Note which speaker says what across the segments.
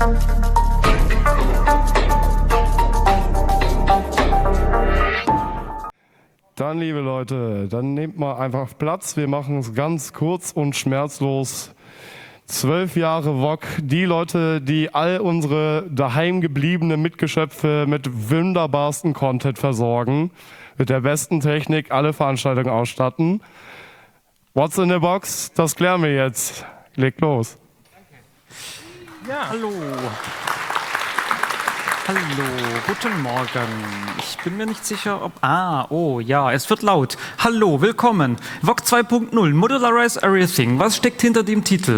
Speaker 1: Dann, liebe Leute, dann nehmt mal einfach Platz. Wir machen es ganz kurz und schmerzlos. 12 Jahre VOG. Die Leute, die all unsere daheim gebliebenen Mitgeschöpfe mit wunderbarsten Content versorgen, mit der besten Technik alle Veranstaltungen ausstatten. What's in the box? Das klären wir jetzt. Legt los.
Speaker 2: Danke. Ja, hallo. Hallo, guten Morgen. Ich bin mir nicht sicher, ob... oh ja, es wird laut. Hallo, willkommen. VOG 2.0, Modularize Everything. Was steckt hinter dem Titel?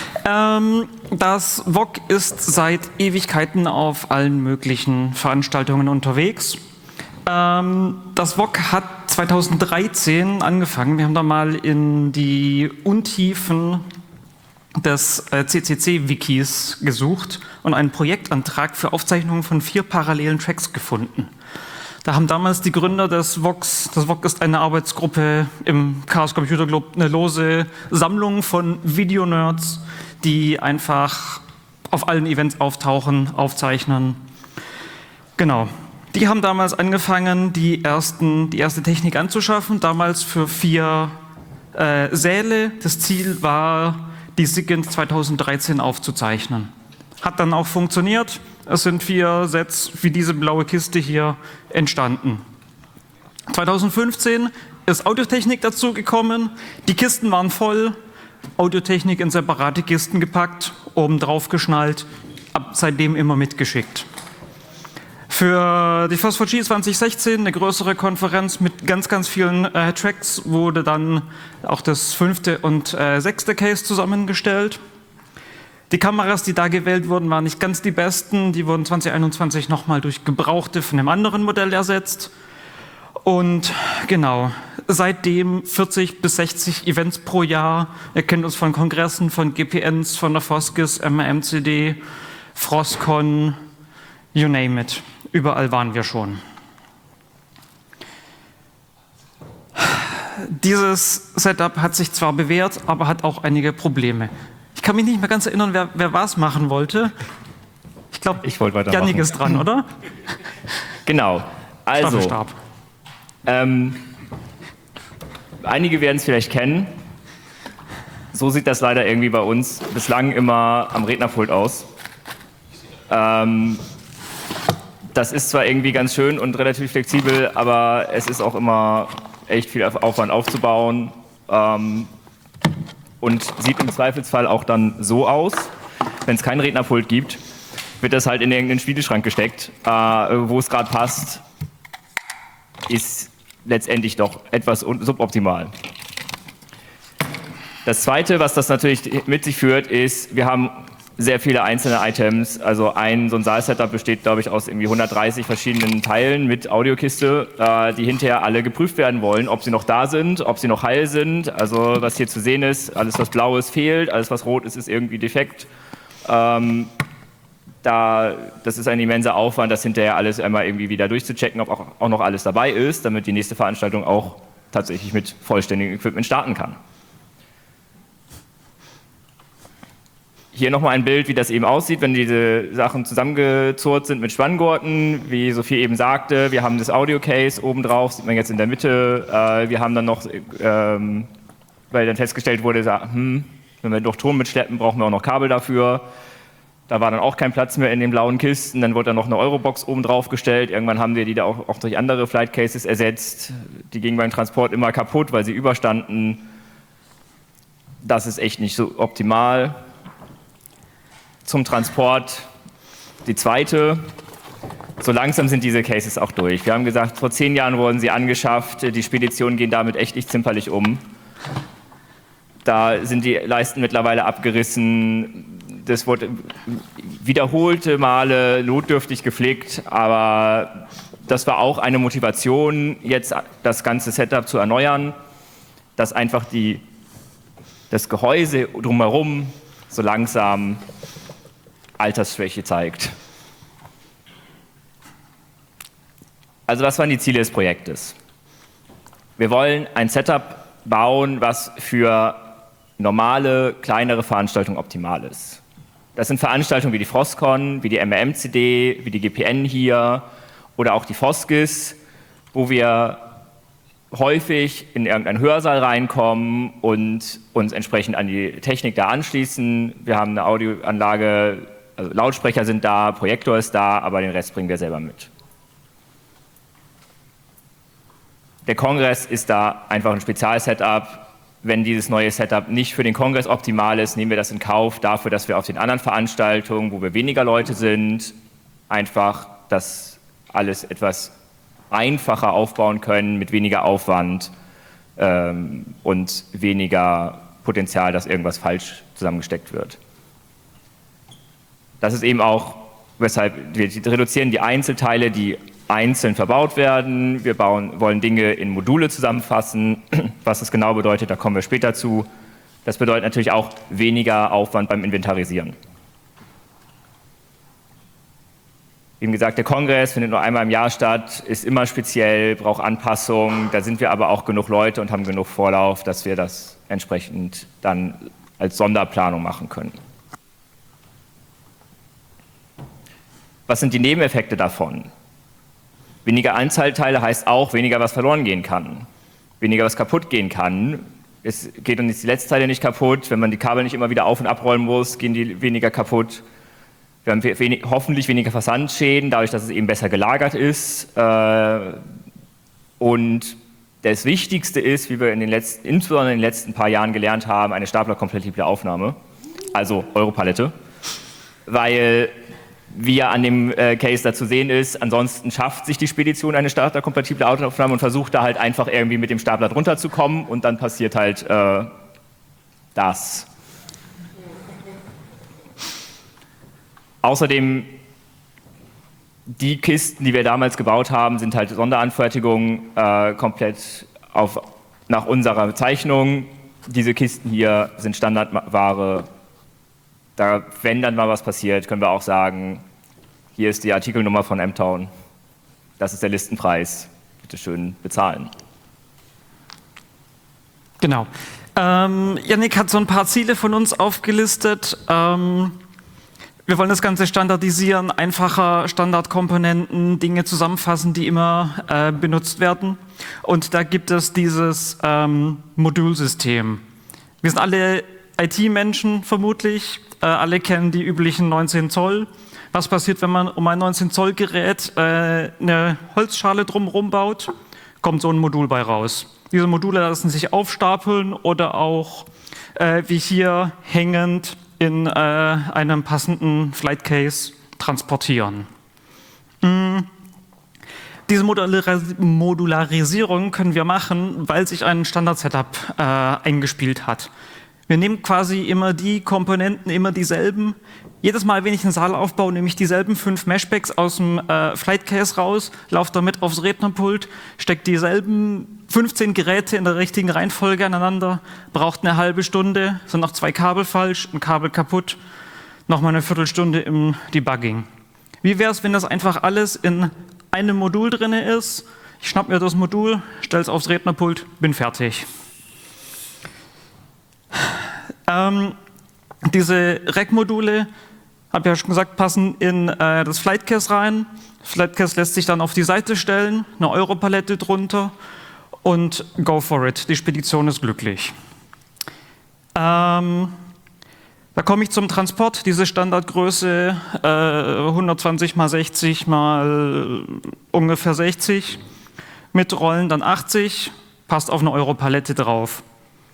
Speaker 2: Das VOG ist seit Ewigkeiten auf allen möglichen Veranstaltungen unterwegs. Das VOG hat 2013 angefangen. Wir haben da mal in die Untiefen des CCC-Wikis gesucht und einen Projektantrag für Aufzeichnungen von 4 parallelen Tracks gefunden. Da haben damals die Gründer des VOGs, das VOG ist eine Arbeitsgruppe im Chaos Computer Club, eine lose Sammlung von Videonerds, die einfach auf allen Events auftauchen, aufzeichnen. Genau. Die haben damals angefangen, die erste Technik anzuschaffen, damals für 4 Säle. Das Ziel war, die SIGINT 2013 aufzuzeichnen. Hat dann auch funktioniert. Es sind 4 Sets wie diese blaue Kiste hier entstanden. 2015 ist Audiotechnik dazu gekommen. Die Kisten waren voll. Audiotechnik in separate Kisten gepackt, oben drauf geschnallt, ab seitdem immer mitgeschickt. Für die FOSS4G 2016, eine größere Konferenz mit ganz, ganz vielen Tracks, wurde dann auch das 5. und 6. Case zusammengestellt. Die Kameras, die da gewählt wurden, waren nicht ganz die besten. Die wurden 2021 nochmal durch gebrauchte von einem anderen Modell ersetzt. Und genau, seitdem 40 bis 60 Events pro Jahr. Ihr kennt uns von Kongressen, von GPNs, von der FOSGIS, MRMCD, Frostcon, you name it. Überall waren wir schon. Dieses Setup hat sich zwar bewährt, aber hat auch einige Probleme. Ich kann mich nicht mehr ganz erinnern, wer was machen wollte. Ich glaube, Jannik ist dran, oder?
Speaker 3: Genau. Also,
Speaker 2: Staffelstab.
Speaker 3: Einige werden es vielleicht kennen. So sieht das leider irgendwie bei uns bislang immer am Rednerpult aus. Das ist zwar irgendwie ganz schön und relativ flexibel, aber es ist auch immer echt viel Aufwand aufzubauen und sieht im Zweifelsfall auch dann so aus. Wenn es kein Rednerpult gibt, wird das halt in irgendeinen Spiegelschrank gesteckt, wo es gerade passt, ist letztendlich doch etwas suboptimal. Das Zweite, was das natürlich mit sich führt, ist, wir haben sehr viele einzelne Items. Also so ein Saal-Setup besteht, glaube ich, aus irgendwie 130 verschiedenen Teilen mit Audiokiste, die hinterher alle geprüft werden wollen, ob sie noch da sind, ob sie noch heil sind. Also was hier zu sehen ist, alles was blau ist, fehlt, alles was rot ist, ist irgendwie defekt. Das ist ein immenser Aufwand, das hinterher alles einmal irgendwie wieder durchzuchecken, ob auch noch alles dabei ist, damit die nächste Veranstaltung auch tatsächlich mit vollständigem Equipment starten kann. Hier nochmal ein Bild, wie das eben aussieht, wenn diese Sachen zusammengezurrt sind mit Spanngurten. Wie Sophie eben sagte, wir haben das Audio-Case oben drauf, sieht man jetzt in der Mitte. Wir haben dann noch, weil dann festgestellt wurde, wenn wir doch Ton mitschleppen, brauchen wir auch noch Kabel dafür. Da war dann auch kein Platz mehr in den blauen Kisten. Dann wurde dann noch eine Eurobox oben drauf gestellt. Irgendwann haben wir die da auch durch andere Flight Cases ersetzt. Die gingen beim Transport immer kaputt, weil sie überstanden. Das ist echt nicht so optimal. Zum Transport die zweite. So langsam sind diese Cases auch durch. Wir haben gesagt, vor 10 Jahren wurden sie angeschafft. Die Speditionen gehen damit echt nicht zimperlich um. Da sind die Leisten mittlerweile abgerissen. Das wurde wiederholte Male notdürftig gepflegt, aber das war auch eine Motivation, jetzt das ganze Setup zu erneuern, dass einfach das Gehäuse drumherum so langsam Altersschwäche zeigt. Also was waren die Ziele des Projektes? Wir wollen ein Setup bauen, was für normale, kleinere Veranstaltungen optimal ist. Das sind Veranstaltungen wie die Frostcon, wie die MMCD, wie die GPN hier oder auch die Foskis, wo wir häufig in irgendeinen Hörsaal reinkommen und uns entsprechend an die Technik da anschließen. Wir haben eine Audioanlage, also Lautsprecher sind da, Projektor ist da, aber den Rest bringen wir selber mit. Der Kongress ist da einfach ein Spezialsetup. Wenn dieses neue Setup nicht für den Kongress optimal ist, nehmen wir das in Kauf dafür, dass wir auf den anderen Veranstaltungen, wo wir weniger Leute sind, einfach das alles etwas einfacher aufbauen können, mit weniger Aufwand und weniger Potenzial, dass irgendwas falsch zusammengesteckt wird. Das ist eben auch, weshalb wir reduzieren die Einzelteile, die einzeln verbaut werden. Wir wollen Dinge in Module zusammenfassen. Was das genau bedeutet, da kommen wir später zu. Das bedeutet natürlich auch weniger Aufwand beim Inventarisieren. Wie gesagt, der Kongress findet nur einmal im Jahr statt, ist immer speziell, braucht Anpassungen. Da sind wir aber auch genug Leute und haben genug Vorlauf, dass wir das entsprechend dann als Sonderplanung machen können. Was sind die Nebeneffekte davon? Weniger Einzelteile heißt auch weniger, was verloren gehen kann. Weniger, was kaputt gehen kann. Es geht uns die Netzteile nicht kaputt. Wenn man die Kabel nicht immer wieder auf- und abrollen muss, gehen die weniger kaputt. Wir haben hoffentlich weniger Versandschäden, dadurch, dass es eben besser gelagert ist. Und das Wichtigste ist, wie wir insbesondere in den letzten paar Jahren gelernt haben, eine staplerkompatible Aufnahme, also Europalette, weil wie ja an dem Case da zu sehen ist, ansonsten schafft sich die Spedition eine staplerkompatible Aufnahme und versucht da halt einfach irgendwie mit dem Stapler drunter zu kommen und dann passiert halt das. Außerdem, die Kisten, die wir damals gebaut haben, sind halt Sonderanfertigungen, komplett nach unserer Zeichnung. Diese Kisten hier sind Standardware. Wenn dann mal was passiert, können wir auch sagen, hier ist die Artikelnummer von M-Town, das ist der Listenpreis, bitte schön bezahlen.
Speaker 2: Genau. Yannick hat so ein paar Ziele von uns aufgelistet. Wir wollen das Ganze standardisieren, einfacher Standardkomponenten, Dinge zusammenfassen, die immer benutzt werden. Und da gibt es dieses Modulsystem. Wir sind alle IT-Menschen vermutlich, alle kennen die üblichen 19 Zoll. Was passiert, wenn man um ein 19 Zoll Gerät eine Holzschale drumherum baut? Kommt so ein Modul bei raus. Diese Module lassen sich aufstapeln oder auch wie hier hängend in einem passenden Flight Case transportieren. Diese Modularisierung können wir machen, weil sich ein Standard-Setup eingespielt hat. Wir nehmen quasi immer die Komponenten, immer dieselben. Jedes Mal, wenn ich einen Saal aufbaue, nehme ich dieselben 5 Meshbacks aus dem Flight Case raus, laufe damit aufs Rednerpult, stecke dieselben 15 Geräte in der richtigen Reihenfolge aneinander, braucht eine halbe Stunde, sind noch 2 Kabel falsch, ein Kabel kaputt, nochmal eine Viertelstunde im Debugging. Wie wäre es, wenn das einfach alles in einem Modul drin ist? Ich schnapp mir das Modul, stelle es aufs Rednerpult, bin fertig. Diese Rack-Module, habe ich ja schon gesagt, passen in das Flight Case rein. Das Flight Case lässt sich dann auf die Seite stellen, eine Europalette drunter und go for it. Die Spedition ist glücklich. Da komme ich zum Transport. Diese Standardgröße 120 x 60 mal ungefähr 60. Mit Rollen dann 80, passt auf eine Europalette drauf.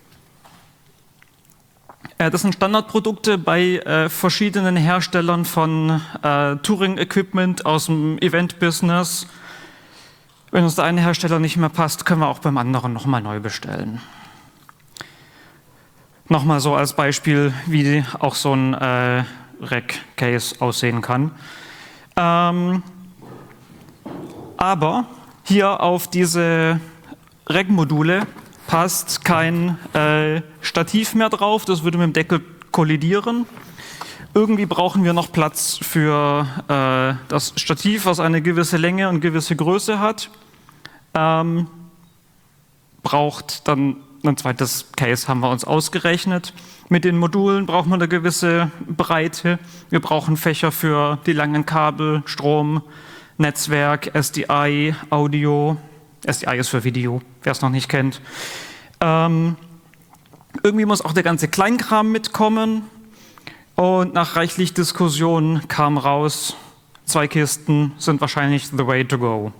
Speaker 2: Das sind Standardprodukte bei verschiedenen Herstellern von Touring-Equipment aus dem Event-Business. Wenn uns der eine Hersteller nicht mehr passt, können wir auch beim anderen nochmal neu bestellen. Nochmal so als Beispiel, wie auch so ein Rack-Case aussehen kann. Aber hier auf diese Rack-Module passt kein Stativ mehr drauf, das würde mit dem Deckel kollidieren. Irgendwie brauchen wir noch Platz für das Stativ, was eine gewisse Länge und gewisse Größe hat. Braucht dann ein zweites Case, haben wir uns ausgerechnet. Mit den Modulen braucht man eine gewisse Breite. Wir brauchen Fächer für die langen Kabel, Strom, Netzwerk, SDI, Audio. SDI ist für Video, wer es noch nicht kennt. Irgendwie muss auch der ganze Kleinkram mitkommen. Und nach reichlich Diskussion kam raus, 2 Kisten sind wahrscheinlich the way to go.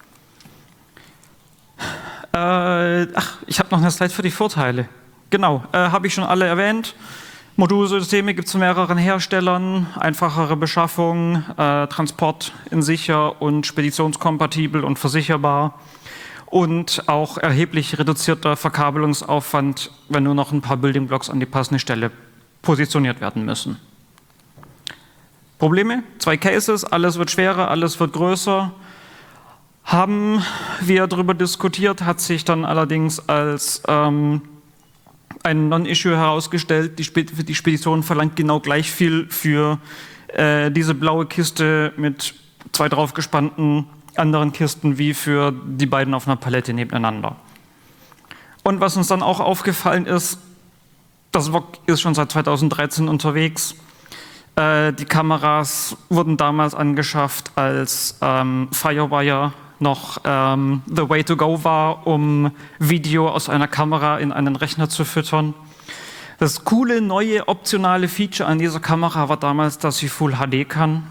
Speaker 2: Ich habe noch eine Slide für die Vorteile. Genau, habe ich schon alle erwähnt. Modulsysteme gibt es von mehreren Herstellern, einfachere Beschaffung, Transport in sicher und speditionskompatibel und versicherbar und auch erheblich reduzierter Verkabelungsaufwand, wenn nur noch ein paar Building Blocks an die passende Stelle positioniert werden müssen. Probleme? 2 Cases, alles wird schwerer, alles wird größer. Haben wir darüber diskutiert, hat sich dann allerdings als ein Non-Issue herausgestellt. Die Spedition verlangt genau gleich viel für diese blaue Kiste mit 2 draufgespannten anderen Kisten wie für die beiden auf einer Palette nebeneinander. Und was uns dann auch aufgefallen ist, das VOC ist schon seit 2013 unterwegs. Die Kameras wurden damals angeschafft, als Firewire noch the way to go war, um Video aus einer Kamera in einen Rechner zu füttern. Das coole, neue, optionale Feature an dieser Kamera war damals, dass sie Full HD kann.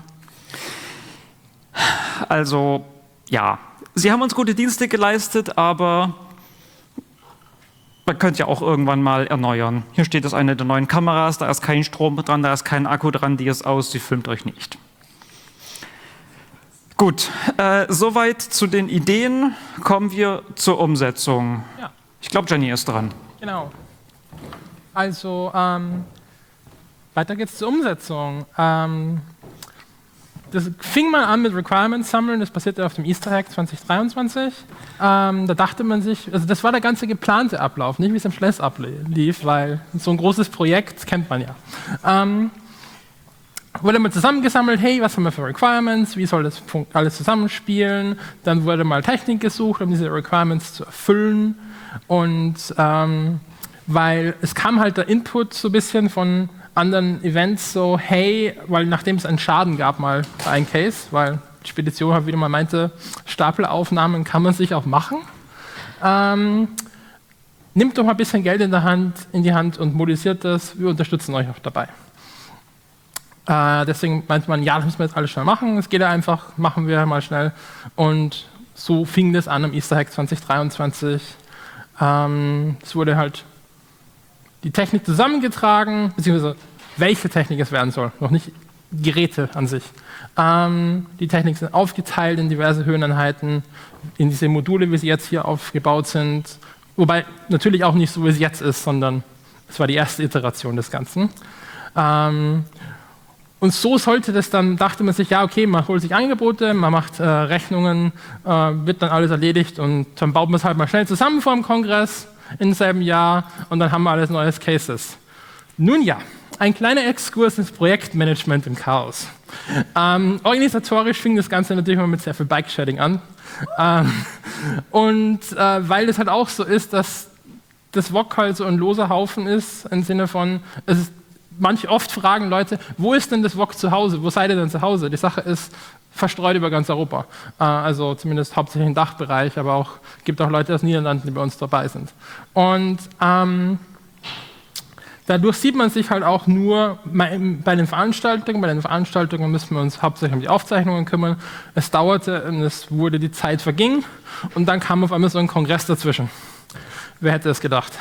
Speaker 2: Also, ja, sie haben uns gute Dienste geleistet, aber man könnte ja auch irgendwann mal erneuern. Hier steht es eine der neuen Kameras, da ist kein Strom dran, da ist kein Akku dran, die ist aus, sie filmt euch nicht. Gut, soweit zu den Ideen. Kommen wir zur Umsetzung.
Speaker 4: Ja.
Speaker 2: Ich glaube, Jenny ist dran.
Speaker 4: Genau. Also, weiter geht's zur Umsetzung. Das fing mal an mit Requirements sammeln, das passierte auf dem Easter Hack 2023. Da dachte man sich, also das war der ganze geplante Ablauf, nicht wie es im Schloss ablief, weil so ein großes Projekt kennt man ja. Wurde mal zusammengesammelt, hey, was haben wir für Requirements, wie soll das alles zusammenspielen, dann wurde mal Technik gesucht, um diese Requirements zu erfüllen und weil es kam halt der Input so ein bisschen von anderen Events so, hey, weil nachdem es einen Schaden gab mal bei einem Case, weil die Spedition halt wieder mal meinte, Stapelaufnahmen kann man sich auch machen, nimmt doch mal ein bisschen Geld in die Hand und modisiert das, wir unterstützen euch auch dabei. Deswegen meint man, ja, das müssen wir jetzt alles schnell machen, es geht ja einfach, machen wir mal schnell. Und so fing das an am Easter Hack 2023. Es wurde halt die Technik zusammengetragen, beziehungsweise welche Technik es werden soll, noch nicht Geräte an sich. Die Technik sind aufgeteilt in diverse Höheneinheiten, in diese Module, wie sie jetzt hier aufgebaut sind. Wobei natürlich auch nicht so, wie es jetzt ist, sondern es war die erste Iteration des Ganzen. Und so sollte das dann, dachte man sich, ja okay, man holt sich Angebote, man macht Rechnungen, wird dann alles erledigt und dann baut man es halt mal schnell zusammen vor dem Kongress im selben Jahr und dann haben wir alles neues Cases. Nun ja, ein kleiner Exkurs ins Projektmanagement im Chaos. Organisatorisch fing das Ganze natürlich mal mit sehr viel Bike-Shedding an. Weil es halt auch so ist, dass das VOC halt so ein loser Haufen ist, im Sinne von, oft fragen Leute, wo ist denn das VOC zu Hause? Wo seid ihr denn zu Hause? Die Sache ist verstreut über ganz Europa. Also zumindest hauptsächlich im Dachbereich, aber auch gibt auch Leute aus den Niederlanden, die bei uns dabei sind. Und dadurch sieht man sich halt auch nur bei den Veranstaltungen. Bei den Veranstaltungen müssen wir uns hauptsächlich um die Aufzeichnungen kümmern. Es dauerte und die Zeit verging und dann kam auf einmal so ein Kongress dazwischen. Wer hätte es gedacht?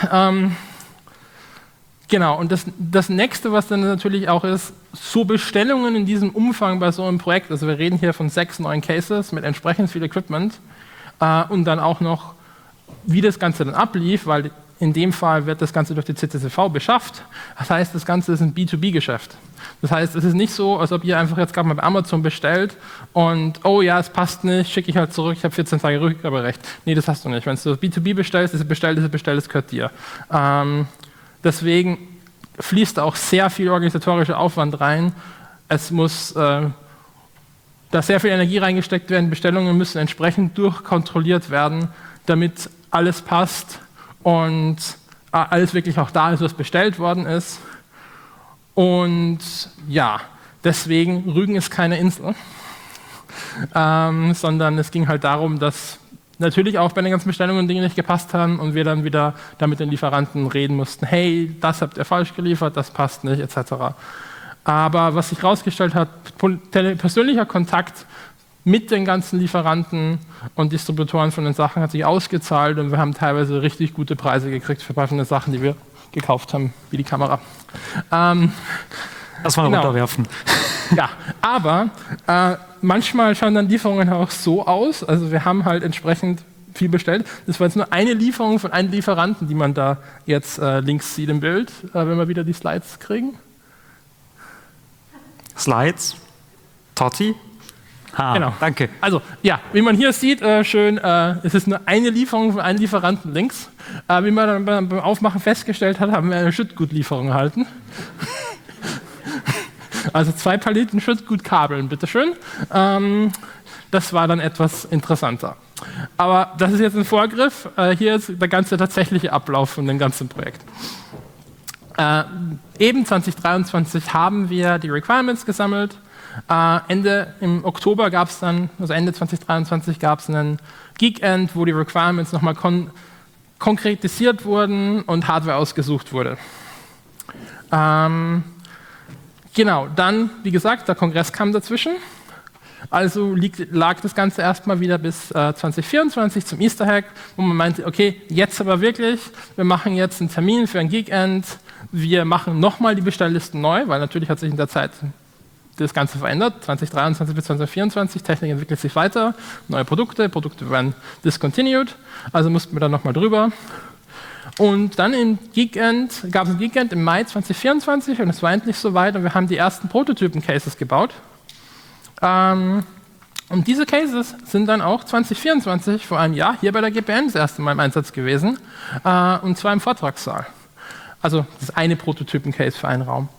Speaker 4: Genau, und das Nächste, was dann natürlich auch ist, so Bestellungen in diesem Umfang bei so einem Projekt, also wir reden hier von 6 neuen Cases mit entsprechend viel Equipment und dann auch noch, wie das Ganze dann ablief, weil in dem Fall wird das Ganze durch die CCTV beschafft. Das heißt, das Ganze ist ein B2B-Geschäft. Das heißt, es ist nicht so, als ob ihr einfach jetzt gerade mal bei Amazon bestellt und, oh ja, es passt nicht, schicke ich halt zurück, ich habe 14 Tage Rückgaberecht. Nee, das hast du nicht. Wenn du B2B bestellst, ist es bestellt, das gehört dir. Deswegen fließt da auch sehr viel organisatorischer Aufwand rein. Es muss da sehr viel Energie reingesteckt werden. Bestellungen müssen entsprechend durchkontrolliert werden, damit alles passt und alles wirklich auch da ist, was bestellt worden ist. Und ja, deswegen, Rügen ist keine Insel, sondern es ging halt darum, dass natürlich auch bei den ganzen Bestellungen Dinge nicht gepasst haben und wir dann wieder da mit den Lieferanten reden mussten, hey, das habt ihr falsch geliefert, das passt nicht, etc. Aber was sich herausgestellt hat, persönlicher Kontakt mit den ganzen Lieferanten und Distributoren von den Sachen hat sich ausgezahlt und wir haben teilweise richtig gute Preise gekriegt für passende Sachen, die wir gekauft haben, wie die Kamera.
Speaker 2: Erstmal runterwerfen.
Speaker 4: Ja, aber manchmal schauen dann Lieferungen auch so aus, also wir haben halt entsprechend viel bestellt. Das war jetzt nur eine Lieferung von einem Lieferanten, die man da jetzt links sieht im Bild, wenn wir wieder die Slides kriegen.
Speaker 2: Slides, Totti.
Speaker 4: Genau.
Speaker 2: Danke.
Speaker 4: Also, ja, wie man hier sieht, schön, es ist nur eine Lieferung von einem Lieferanten links. Wie man dann beim Aufmachen festgestellt hat, haben wir eine Schüttgutlieferung erhalten. Also 2 Paletten Schüttgutkabeln, bitteschön. Das war dann etwas interessanter. Aber das ist jetzt ein Vorgriff. Hier ist der ganze tatsächliche Ablauf von dem ganzen Projekt. Eben 2023 haben wir die Requirements gesammelt. Im Oktober gab es dann, also Ende 2023 gab es einen Geekend, wo die Requirements nochmal konkretisiert wurden und Hardware ausgesucht wurde. Genau, dann, wie gesagt, der Kongress kam dazwischen. Also lag das Ganze erstmal wieder bis 2024 zum Easter Hack, wo man meinte, okay, jetzt aber wirklich, wir machen jetzt einen Termin für ein Geekend, wir machen nochmal die Bestelllisten neu, weil natürlich hat sich in der Zeit das Ganze verändert, 2023 bis 2024, Technik entwickelt sich weiter, neue Produkte werden discontinued, also mussten wir dann nochmal drüber. Und dann gab es ein Geekend im Mai 2024 und es war endlich soweit und wir haben die ersten Prototypen-Cases gebaut. Und diese Cases sind dann auch 2024, vor einem Jahr, hier bei der GPN das erste Mal im Einsatz gewesen, und zwar im Vortragssaal. Also das ist eine Prototypen-Case für einen Raum.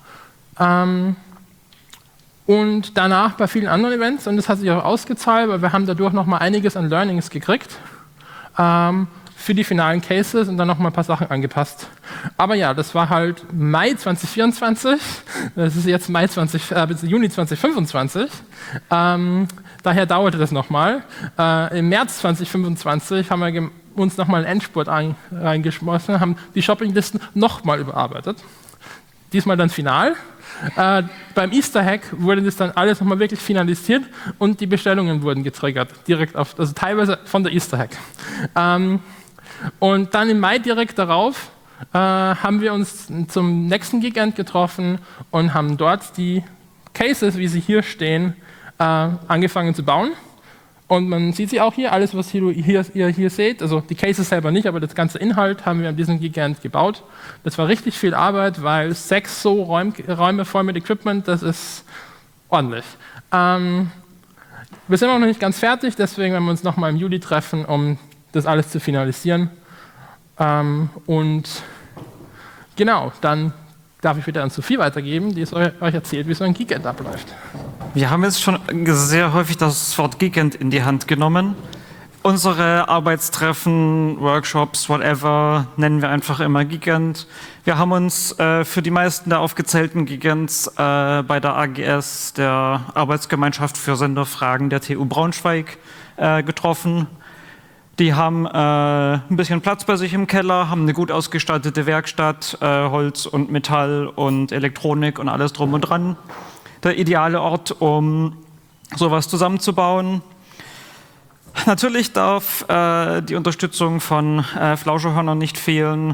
Speaker 4: Und danach bei vielen anderen Events, und das hat sich auch ausgezahlt, weil wir haben dadurch nochmal einiges an Learnings gekriegt für die finalen Cases und dann nochmal ein paar Sachen angepasst. Aber ja, das war halt Mai 2024, das ist jetzt Juni 2025, daher dauerte das nochmal. Im März 2025 haben wir uns nochmal einen Endspurt reingeschmissen, haben die Shoppinglisten nochmal überarbeitet. Diesmal dann final. Beim Easter Hack wurde das dann alles nochmal wirklich finalisiert und die Bestellungen wurden getriggert, also teilweise von der Easter Hack. Und dann im Mai direkt darauf haben wir uns zum nächsten Geekend getroffen und haben dort die Cases, wie sie hier stehen, angefangen zu bauen. Und man sieht sie auch hier, alles, was ihr hier seht, also die Cases selber nicht, aber das ganze Inhalt haben wir an diesem Geekend gebaut. Das war richtig viel Arbeit, weil 6 so Räume voll mit Equipment, das ist ordentlich. Wir sind auch noch nicht ganz fertig, deswegen werden wir uns nochmal im Juli treffen, um das alles zu finalisieren. Und genau, dann darf ich wieder an Sophie weitergeben, die es euch erzählt, wie so ein Geekend abläuft.
Speaker 2: Wir haben jetzt schon sehr häufig das Wort Geekend in die Hand genommen. Unsere Arbeitstreffen, Workshops, whatever, nennen wir einfach immer Geekend. Wir haben uns für die meisten der aufgezählten Geekends bei der AGS, der Arbeitsgemeinschaft für Senderfragen der TU Braunschweig, getroffen. Die haben ein bisschen Platz bei sich im Keller, haben eine gut ausgestattete Werkstatt, Holz und Metall und Elektronik und alles drum und dran. Der ideale Ort, um sowas zusammenzubauen. Natürlich darf die Unterstützung von Flauscherhörnern nicht fehlen.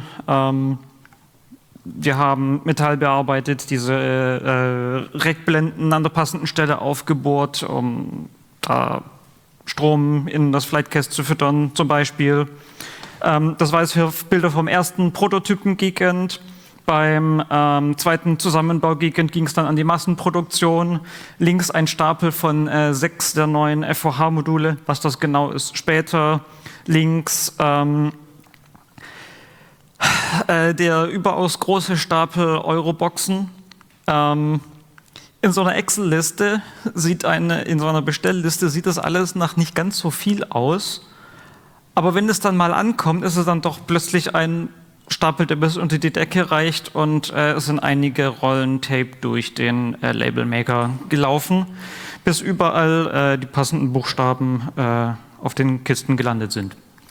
Speaker 2: Wir haben Metall bearbeitet, diese Reckblenden an der passenden Stelle aufgebohrt, um da Strom in das Flightcast zu füttern, zum Beispiel. Das war jetzt für Bilder vom ersten Prototypen-Geekend. Beim zweiten Zusammenbau-Geekend ging es dann an die Massenproduktion. Links ein Stapel von 6 der neuen FVH-Module. Was das genau ist, später. Links der überaus große Stapel Euroboxen. In so einer Excel-Liste in so einer Bestellliste sieht das alles nach nicht ganz so viel aus. Aber wenn es dann mal ankommt, ist es dann doch plötzlich ein stapelt er bis unter die Decke reicht und es sind einige Rollen Tape durch den Labelmaker gelaufen, bis überall die passenden Buchstaben auf den Kisten gelandet sind.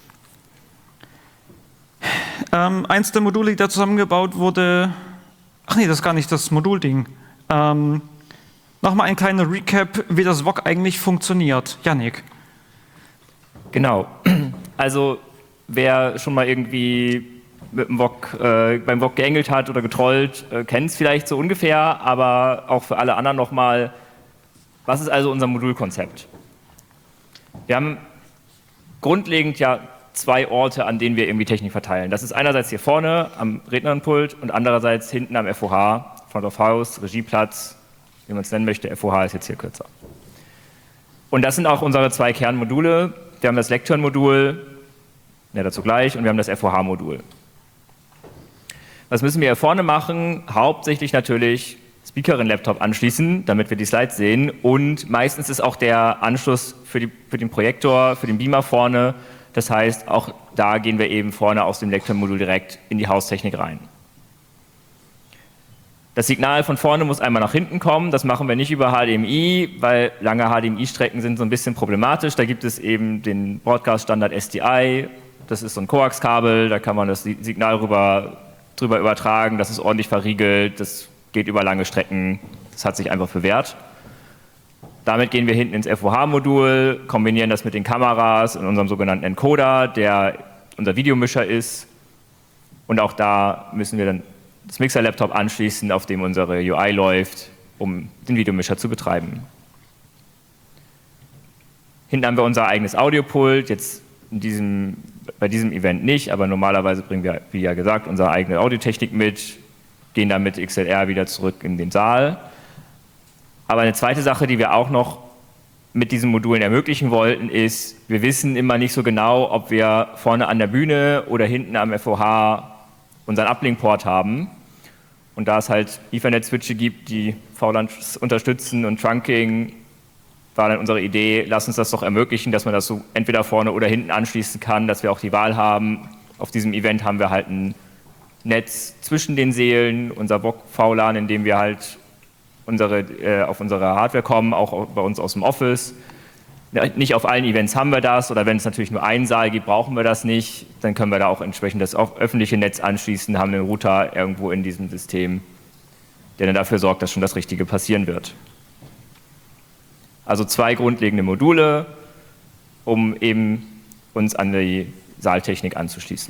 Speaker 2: Eins der Module, die da zusammengebaut wurde, ach nee, das ist gar nicht das Modulding. Nochmal ein kleiner Recap, wie das VOC eigentlich funktioniert. Yannick.
Speaker 3: Genau. Also wer schon mal irgendwie mit dem VOC, beim VOC geengelt hat oder getrollt, kennt es vielleicht so ungefähr, aber auch für alle anderen nochmal, was ist also unser Modulkonzept? Wir haben grundlegend ja 2 Orte, an denen wir irgendwie Technik verteilen. Das ist einerseits hier vorne am Rednerpult und andererseits hinten am FOH, Front of House, Regieplatz, wie man es nennen möchte. FOH ist jetzt hier kürzer. Und das sind auch unsere 2 Kernmodule. Wir haben das Lectern-Modul, ja, dazu gleich, und wir haben das FOH-Modul. Was müssen wir hier vorne machen? Hauptsächlich natürlich Speakerin-Laptop anschließen, damit wir die Slides sehen. Und meistens ist auch der Anschluss für den Projektor, für den Beamer vorne. Das heißt, auch da gehen wir eben vorne aus dem Lectern-Modul direkt in die Haustechnik rein. Das Signal von vorne muss einmal nach hinten kommen. Das machen wir nicht über HDMI, weil lange HDMI-Strecken sind so ein bisschen problematisch. Da gibt es eben den Broadcast-Standard SDI. Das ist so ein Coax-Kabel, da kann man das Signal drüber übertragen. Das ist ordentlich verriegelt, das geht über lange Strecken. Das hat sich einfach bewährt. Damit gehen wir hinten ins FOH-Modul, kombinieren das mit den Kameras in unserem sogenannten Encoder, der unser Videomischer ist. Und auch da müssen wir dann das Mixer-Laptop anschließen, auf dem unsere UI läuft, um den Videomischer zu betreiben. Hinten haben wir unser eigenes Audiopult, jetzt bei diesem Event nicht, aber normalerweise bringen wir, wie ja gesagt, unsere eigene Audiotechnik mit, gehen dann mit XLR wieder zurück in den Saal. Aber eine zweite Sache, die wir auch noch mit diesen Modulen ermöglichen wollten, ist, wir wissen immer nicht so genau, ob wir vorne an der Bühne oder hinten am FOH unseren Uplink-Port haben. Und da es halt Ethernet-Switche gibt, die VLANs unterstützen und Trunking, war dann unsere Idee, lass uns das doch ermöglichen, dass man das so entweder vorne oder hinten anschließen kann, dass wir auch die Wahl haben. Auf diesem Event haben wir halt ein Netz zwischen den Sälen, unser VLAN, in dem wir halt auf unsere Hardware kommen, auch bei uns aus dem Office. Nicht auf allen Events haben wir das, oder wenn es natürlich nur einen Saal gibt, brauchen wir das nicht. Dann können wir da auch entsprechend das öffentliche Netz anschließen, haben einen Router irgendwo in diesem System, der dann dafür sorgt, dass schon das Richtige passieren wird. Also 2 grundlegende Module, um eben uns an die Saaltechnik anzuschließen.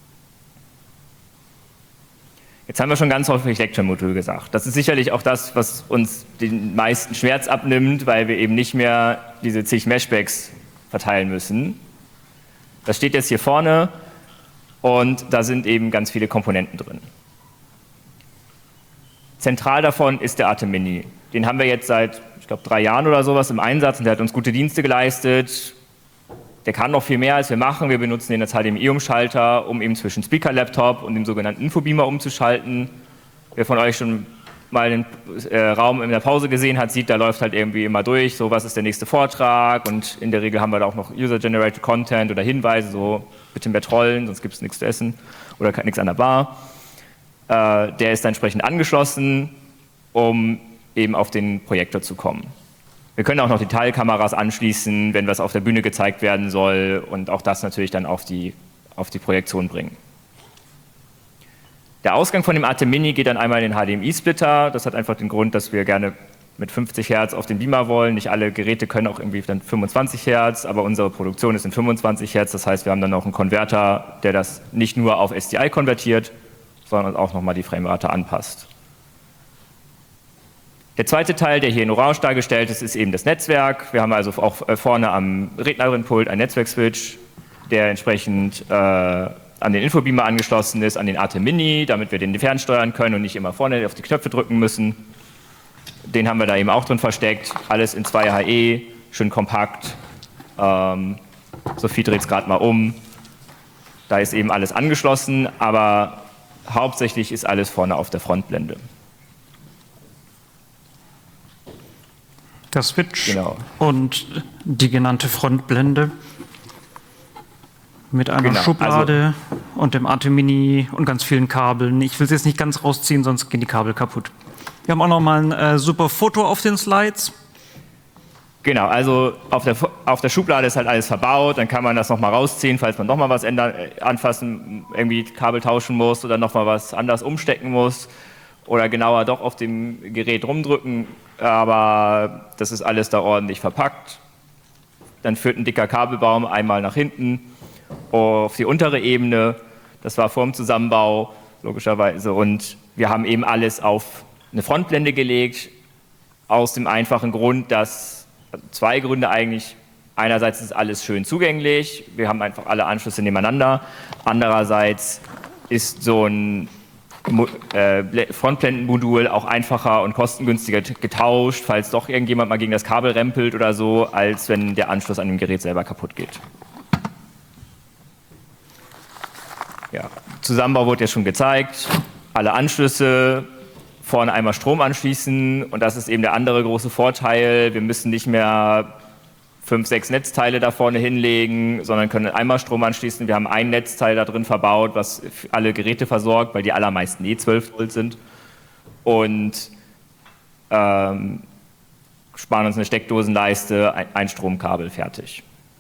Speaker 3: Jetzt haben wir schon ganz häufig Lectern-Modul gesagt. Das ist sicherlich auch das, was uns den meisten Schmerz abnimmt, weil wir eben nicht mehr diese zig Meshbacks verteilen müssen. Das steht jetzt hier vorne und da sind eben ganz viele Komponenten drin. Zentral davon ist der ATEM Mini. Den haben wir jetzt seit, ich glaube, 3 Jahren oder sowas im Einsatz und der hat uns gute Dienste geleistet. Der kann noch viel mehr, als wir machen. Wir benutzen den als HDMI-Umschalter, um eben zwischen Speaker-Laptop und dem sogenannten Infobeamer umzuschalten. Wer von euch schon mal den Raum in der Pause gesehen hat, sieht, da läuft halt irgendwie immer durch, so was ist der nächste Vortrag, und in der Regel haben wir da auch noch User-Generated Content oder Hinweise, so bitte mehr trollen, sonst gibt es nichts zu essen oder nichts an der Bar. Der ist dann entsprechend angeschlossen, um eben auf den Projektor zu kommen. Wir können auch noch die Teilkameras anschließen, wenn was auf der Bühne gezeigt werden soll, und auch das natürlich dann auf die Projektion bringen. Der Ausgang von dem ATEM Mini geht dann einmal in den HDMI-Splitter. Das hat einfach den Grund, dass wir gerne mit 50 Hertz auf den Beamer wollen. Nicht alle Geräte können auch irgendwie dann 25 Hertz, aber unsere Produktion ist in 25 Hertz. Das heißt, wir haben dann auch einen Konverter, der das nicht nur auf SDI konvertiert, sondern auch nochmal die Framerate anpasst. Der zweite Teil, der hier in Orange dargestellt ist, ist eben das Netzwerk. Wir haben also auch vorne am Rednerin-Pult einen Netzwerkswitch, der entsprechend an den Infobeamer angeschlossen ist, an den ATEM Mini, damit wir den fernsteuern können und nicht immer vorne auf die Knöpfe drücken müssen. Den haben wir da eben auch drin versteckt. Alles in 2 HE, schön kompakt. Sophie dreht es gerade mal um. Da ist eben alles angeschlossen, aber hauptsächlich ist alles vorne auf der Frontblende.
Speaker 2: Der Switch
Speaker 3: genau.
Speaker 2: Und die genannte Frontblende mit einer Schublade und dem AT-Mini und ganz vielen Kabeln. Ich will es jetzt nicht ganz rausziehen, sonst gehen die Kabel kaputt. Wir haben auch noch mal ein super Foto auf den Slides.
Speaker 3: Genau, also auf der Schublade ist halt alles verbaut, dann kann man das nochmal rausziehen, falls man nochmal was anfassen, irgendwie Kabel tauschen muss oder nochmal was anders umstecken muss oder genauer doch auf dem Gerät rumdrücken, aber das ist alles da ordentlich verpackt. Dann führt ein dicker Kabelbaum einmal nach hinten auf die untere Ebene, das war vor dem Zusammenbau logischerweise, und wir haben eben alles auf eine Frontblende gelegt, aus dem einfachen Grund, dass zwei Gründe eigentlich. Einerseits ist alles schön zugänglich, wir haben einfach alle Anschlüsse nebeneinander. Andererseits ist so ein Frontblendenmodul auch einfacher und kostengünstiger getauscht, falls doch irgendjemand mal gegen das Kabel rempelt oder so, als wenn der Anschluss an dem Gerät selber kaputt geht. Ja, Zusammenbau wurde ja schon gezeigt, alle Anschlüsse, vorne einmal Strom anschließen, und das ist eben der andere große Vorteil. Wir müssen nicht mehr 5, 6 Netzteile da vorne hinlegen, sondern können einmal Strom anschließen. Wir haben ein Netzteil da drin verbaut, was alle Geräte versorgt, weil die allermeisten 12 Volt sind, und sparen uns eine Steckdosenleiste, ein Stromkabel, fertig.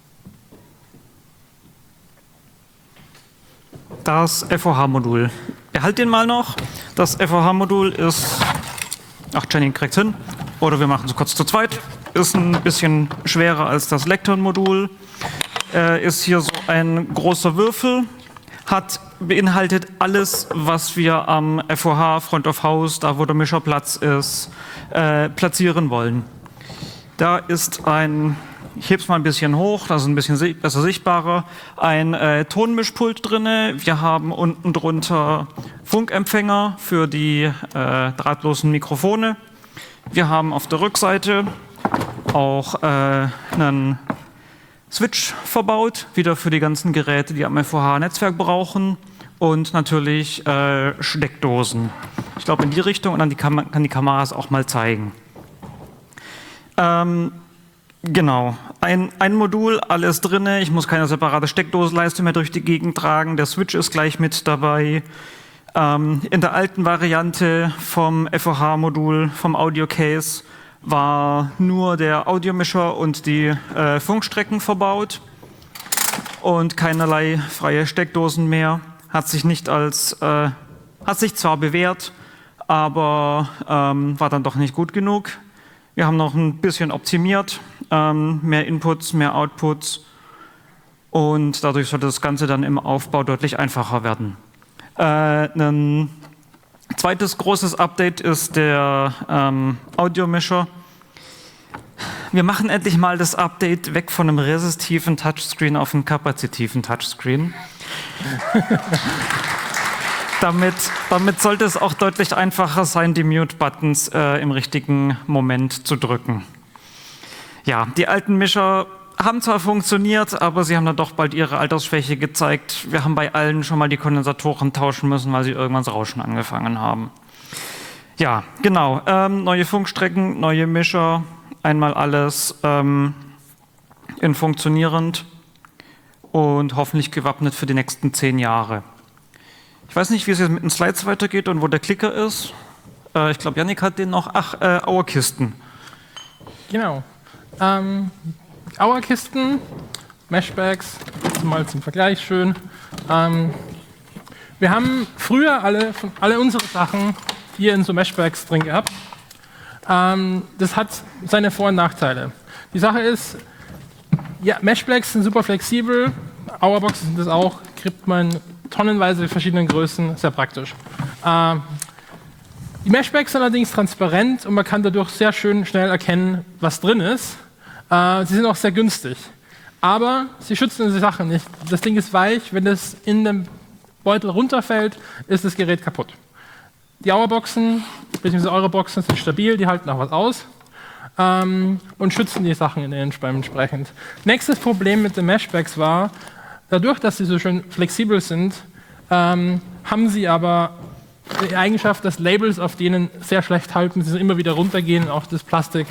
Speaker 2: Das FOH-Modul. Erhalt den mal noch. Das FOH-Modul ist, ach, Jenny kriegt's hin, oder wir machen es kurz zu zweit, ist ein bisschen schwerer als das Lectern-Modul, ist hier so ein großer Würfel, beinhaltet alles, was wir am FOH, Front of House, da wo der Mischerplatz ist, platzieren wollen. Da ist ein, ich hebe es mal ein bisschen hoch, das ist ein bisschen besser sichtbarer, ein Tonmischpult drin. Wir haben unten drunter Funkempfänger für die drahtlosen Mikrofone. Wir haben auf der Rückseite auch einen Switch verbaut, wieder für die ganzen Geräte, die am FOH-Netzwerk brauchen, und natürlich Steckdosen. Ich glaube in die Richtung, und dann kann die Kamera es auch mal zeigen. Genau, ein Modul, alles drin. Ich muss keine separate Steckdosenleiste mehr durch die Gegend tragen. Der Switch ist gleich mit dabei. In der alten Variante vom FOH-Modul, vom Audio-Case, war nur der Audiomischer und die Funkstrecken verbaut und keinerlei freie Steckdosen mehr. Hat sich zwar bewährt, aber war dann doch nicht gut genug. Wir haben noch ein bisschen optimiert, mehr Inputs, mehr Outputs, und dadurch sollte das Ganze dann im Aufbau deutlich einfacher werden. Ein zweites großes Update ist der Audiomischer. Wir machen endlich mal das Update weg von einem resistiven Touchscreen auf einen kapazitiven Touchscreen. Damit sollte es auch deutlich einfacher sein, die Mute-Buttons im richtigen Moment zu drücken. Ja, die alten Mischer haben zwar funktioniert, aber sie haben dann doch bald ihre Altersschwäche gezeigt. Wir haben bei allen schon mal die Kondensatoren tauschen müssen, weil sie irgendwann das Rauschen angefangen haben. Ja, genau. Neue Funkstrecken, neue Mischer, einmal alles in funktionierend und hoffentlich gewappnet für die nächsten 10 Jahre. Ich weiß nicht, wie es jetzt mit den Slides weitergeht und wo der Klicker ist. Ich glaube, Yannick hat den noch. Ach, Auerkisten.
Speaker 4: Genau. Auerkisten, Meshbags, mal zum Vergleich schön. Wir haben früher alle unsere Sachen hier in so Meshbags drin gehabt. Das hat seine Vor- und Nachteile. Die Sache ist, ja, Meshbags sind super flexibel, Auerboxen sind das auch, kriegt man tonnenweise in verschiedenen Größen, sehr praktisch. Die Meshbags sind allerdings transparent und man kann dadurch sehr schön schnell erkennen, was drin ist. Sie sind auch sehr günstig, aber sie schützen die Sache nicht. Das Ding ist weich, wenn es in den Beutel runterfällt, ist das Gerät kaputt. Die Auerboxen, bzw. eure Boxen sind stabil, die halten auch was aus und schützen die Sachen entsprechend. Nächstes Problem mit den Meshbags war, dadurch, dass sie so schön flexibel sind, haben sie aber die Eigenschaft, dass Labels auf denen sehr schlecht halten, sie immer wieder runtergehen und auch das Plastik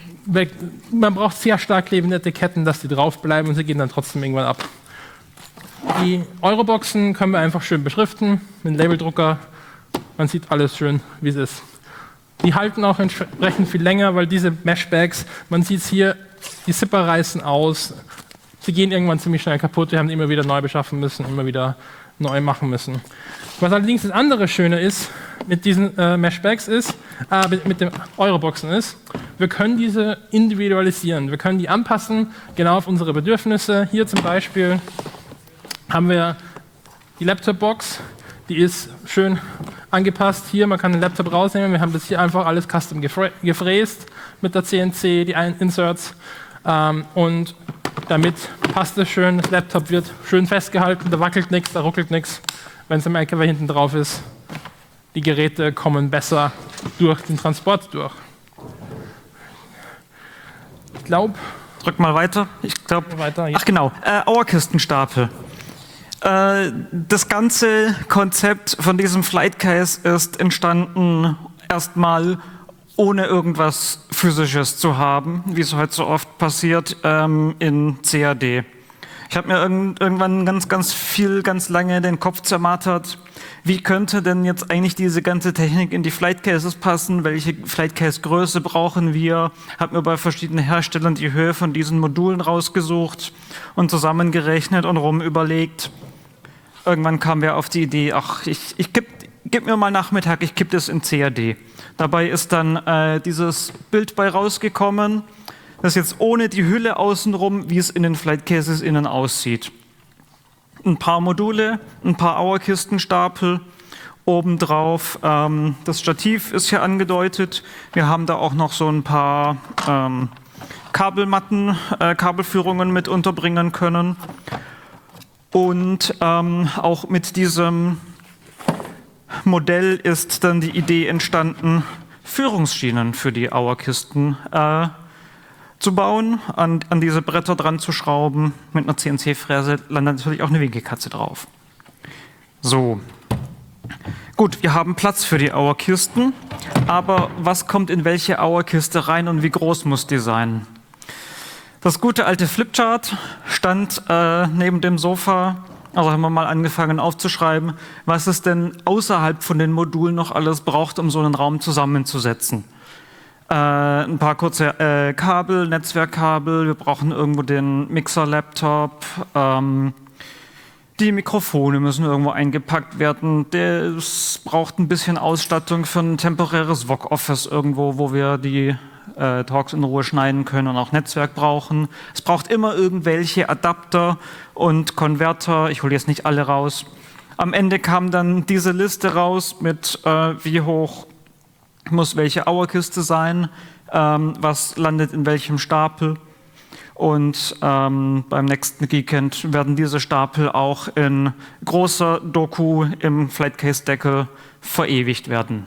Speaker 4: man braucht sehr stark klebende Etiketten, dass die drauf bleiben, und sie gehen dann trotzdem irgendwann ab. Die Euroboxen können wir einfach schön beschriften mit einem Labeldrucker. Man sieht alles schön, wie es ist. Die halten auch entsprechend viel länger, weil diese Meshbags, man sieht es hier, die Zipper reißen aus. Sie gehen irgendwann ziemlich schnell kaputt. Wir haben die immer wieder neu beschaffen müssen, immer wieder neu machen müssen. Was allerdings das andere Schöne ist mit diesen Meshbags ist, mit den Euroboxen ist, wir können diese individualisieren. Wir können die anpassen, genau auf unsere Bedürfnisse. Hier zum Beispiel haben wir die Laptop-Box, die ist schön angepasst. Hier, man kann den Laptop rausnehmen. Wir haben das hier einfach alles custom gefräst mit der CNC, die Inserts. Und damit passt es schön. Das Laptop wird schön festgehalten, da wackelt nichts, da ruckelt nichts, wenn es im LKW hinten drauf ist. Die Geräte kommen besser durch den Transport durch. Ich glaube...
Speaker 2: Drück mal weiter. Ich glaube.
Speaker 4: Ja.
Speaker 2: Ach genau, Auerkistenstapel. Das ganze Konzept von diesem Flightcase ist entstanden erstmal ohne irgendwas Physisches zu haben, wie es heute so oft passiert, in CAD. Ich habe mir irgendwann ganz lange den Kopf zermartert, wie könnte denn jetzt eigentlich diese ganze Technik in die Flightcases passen, welche Flightcase-Größe brauchen wir, habe mir bei verschiedenen Herstellern die Höhe von diesen Modulen rausgesucht und zusammengerechnet und rumüberlegt. Irgendwann kamen wir auf die Idee, ach, ich gib mir mal Nachmittag, ich kipp das in CAD. Dabei ist dann dieses Bild bei rausgekommen, das jetzt ohne die Hülle außenrum, wie es in den Flightcases innen aussieht. Ein paar Module, ein paar Auerkistenstapel, obendrauf das Stativ ist hier angedeutet. Wir haben da auch noch so ein paar Kabelmatten, Kabelführungen mit unterbringen können. Und auch mit diesem Modell ist dann die Idee entstanden, Führungsschienen für die Auerkisten zu bauen, an diese Bretter dran zu schrauben. Mit einer CNC-Fräse landet natürlich auch eine Winkelkatze drauf. So. Gut, wir haben Platz für die Auerkisten, aber was kommt in welche Auerkiste rein und wie groß muss die sein? Das gute alte Flipchart stand neben dem Sofa, also haben wir mal angefangen aufzuschreiben, was es denn außerhalb von den Modulen noch alles braucht, um so einen Raum zusammenzusetzen. Ein paar kurze Kabel, Netzwerkkabel, wir brauchen irgendwo den Mixer-Laptop, die Mikrofone müssen irgendwo eingepackt werden, es braucht ein bisschen Ausstattung für ein temporäres VOG-Office irgendwo, wo wir die Talks in Ruhe schneiden können und auch Netzwerk brauchen. Es braucht immer irgendwelche Adapter und Konverter, ich hole jetzt nicht alle raus. Am Ende kam dann diese Liste raus mit wie hoch muss welche Auerkiste sein, was landet in welchem Stapel. Und beim nächsten Geekend werden diese Stapel auch in großer Doku im Flightcase-Deckel verewigt werden.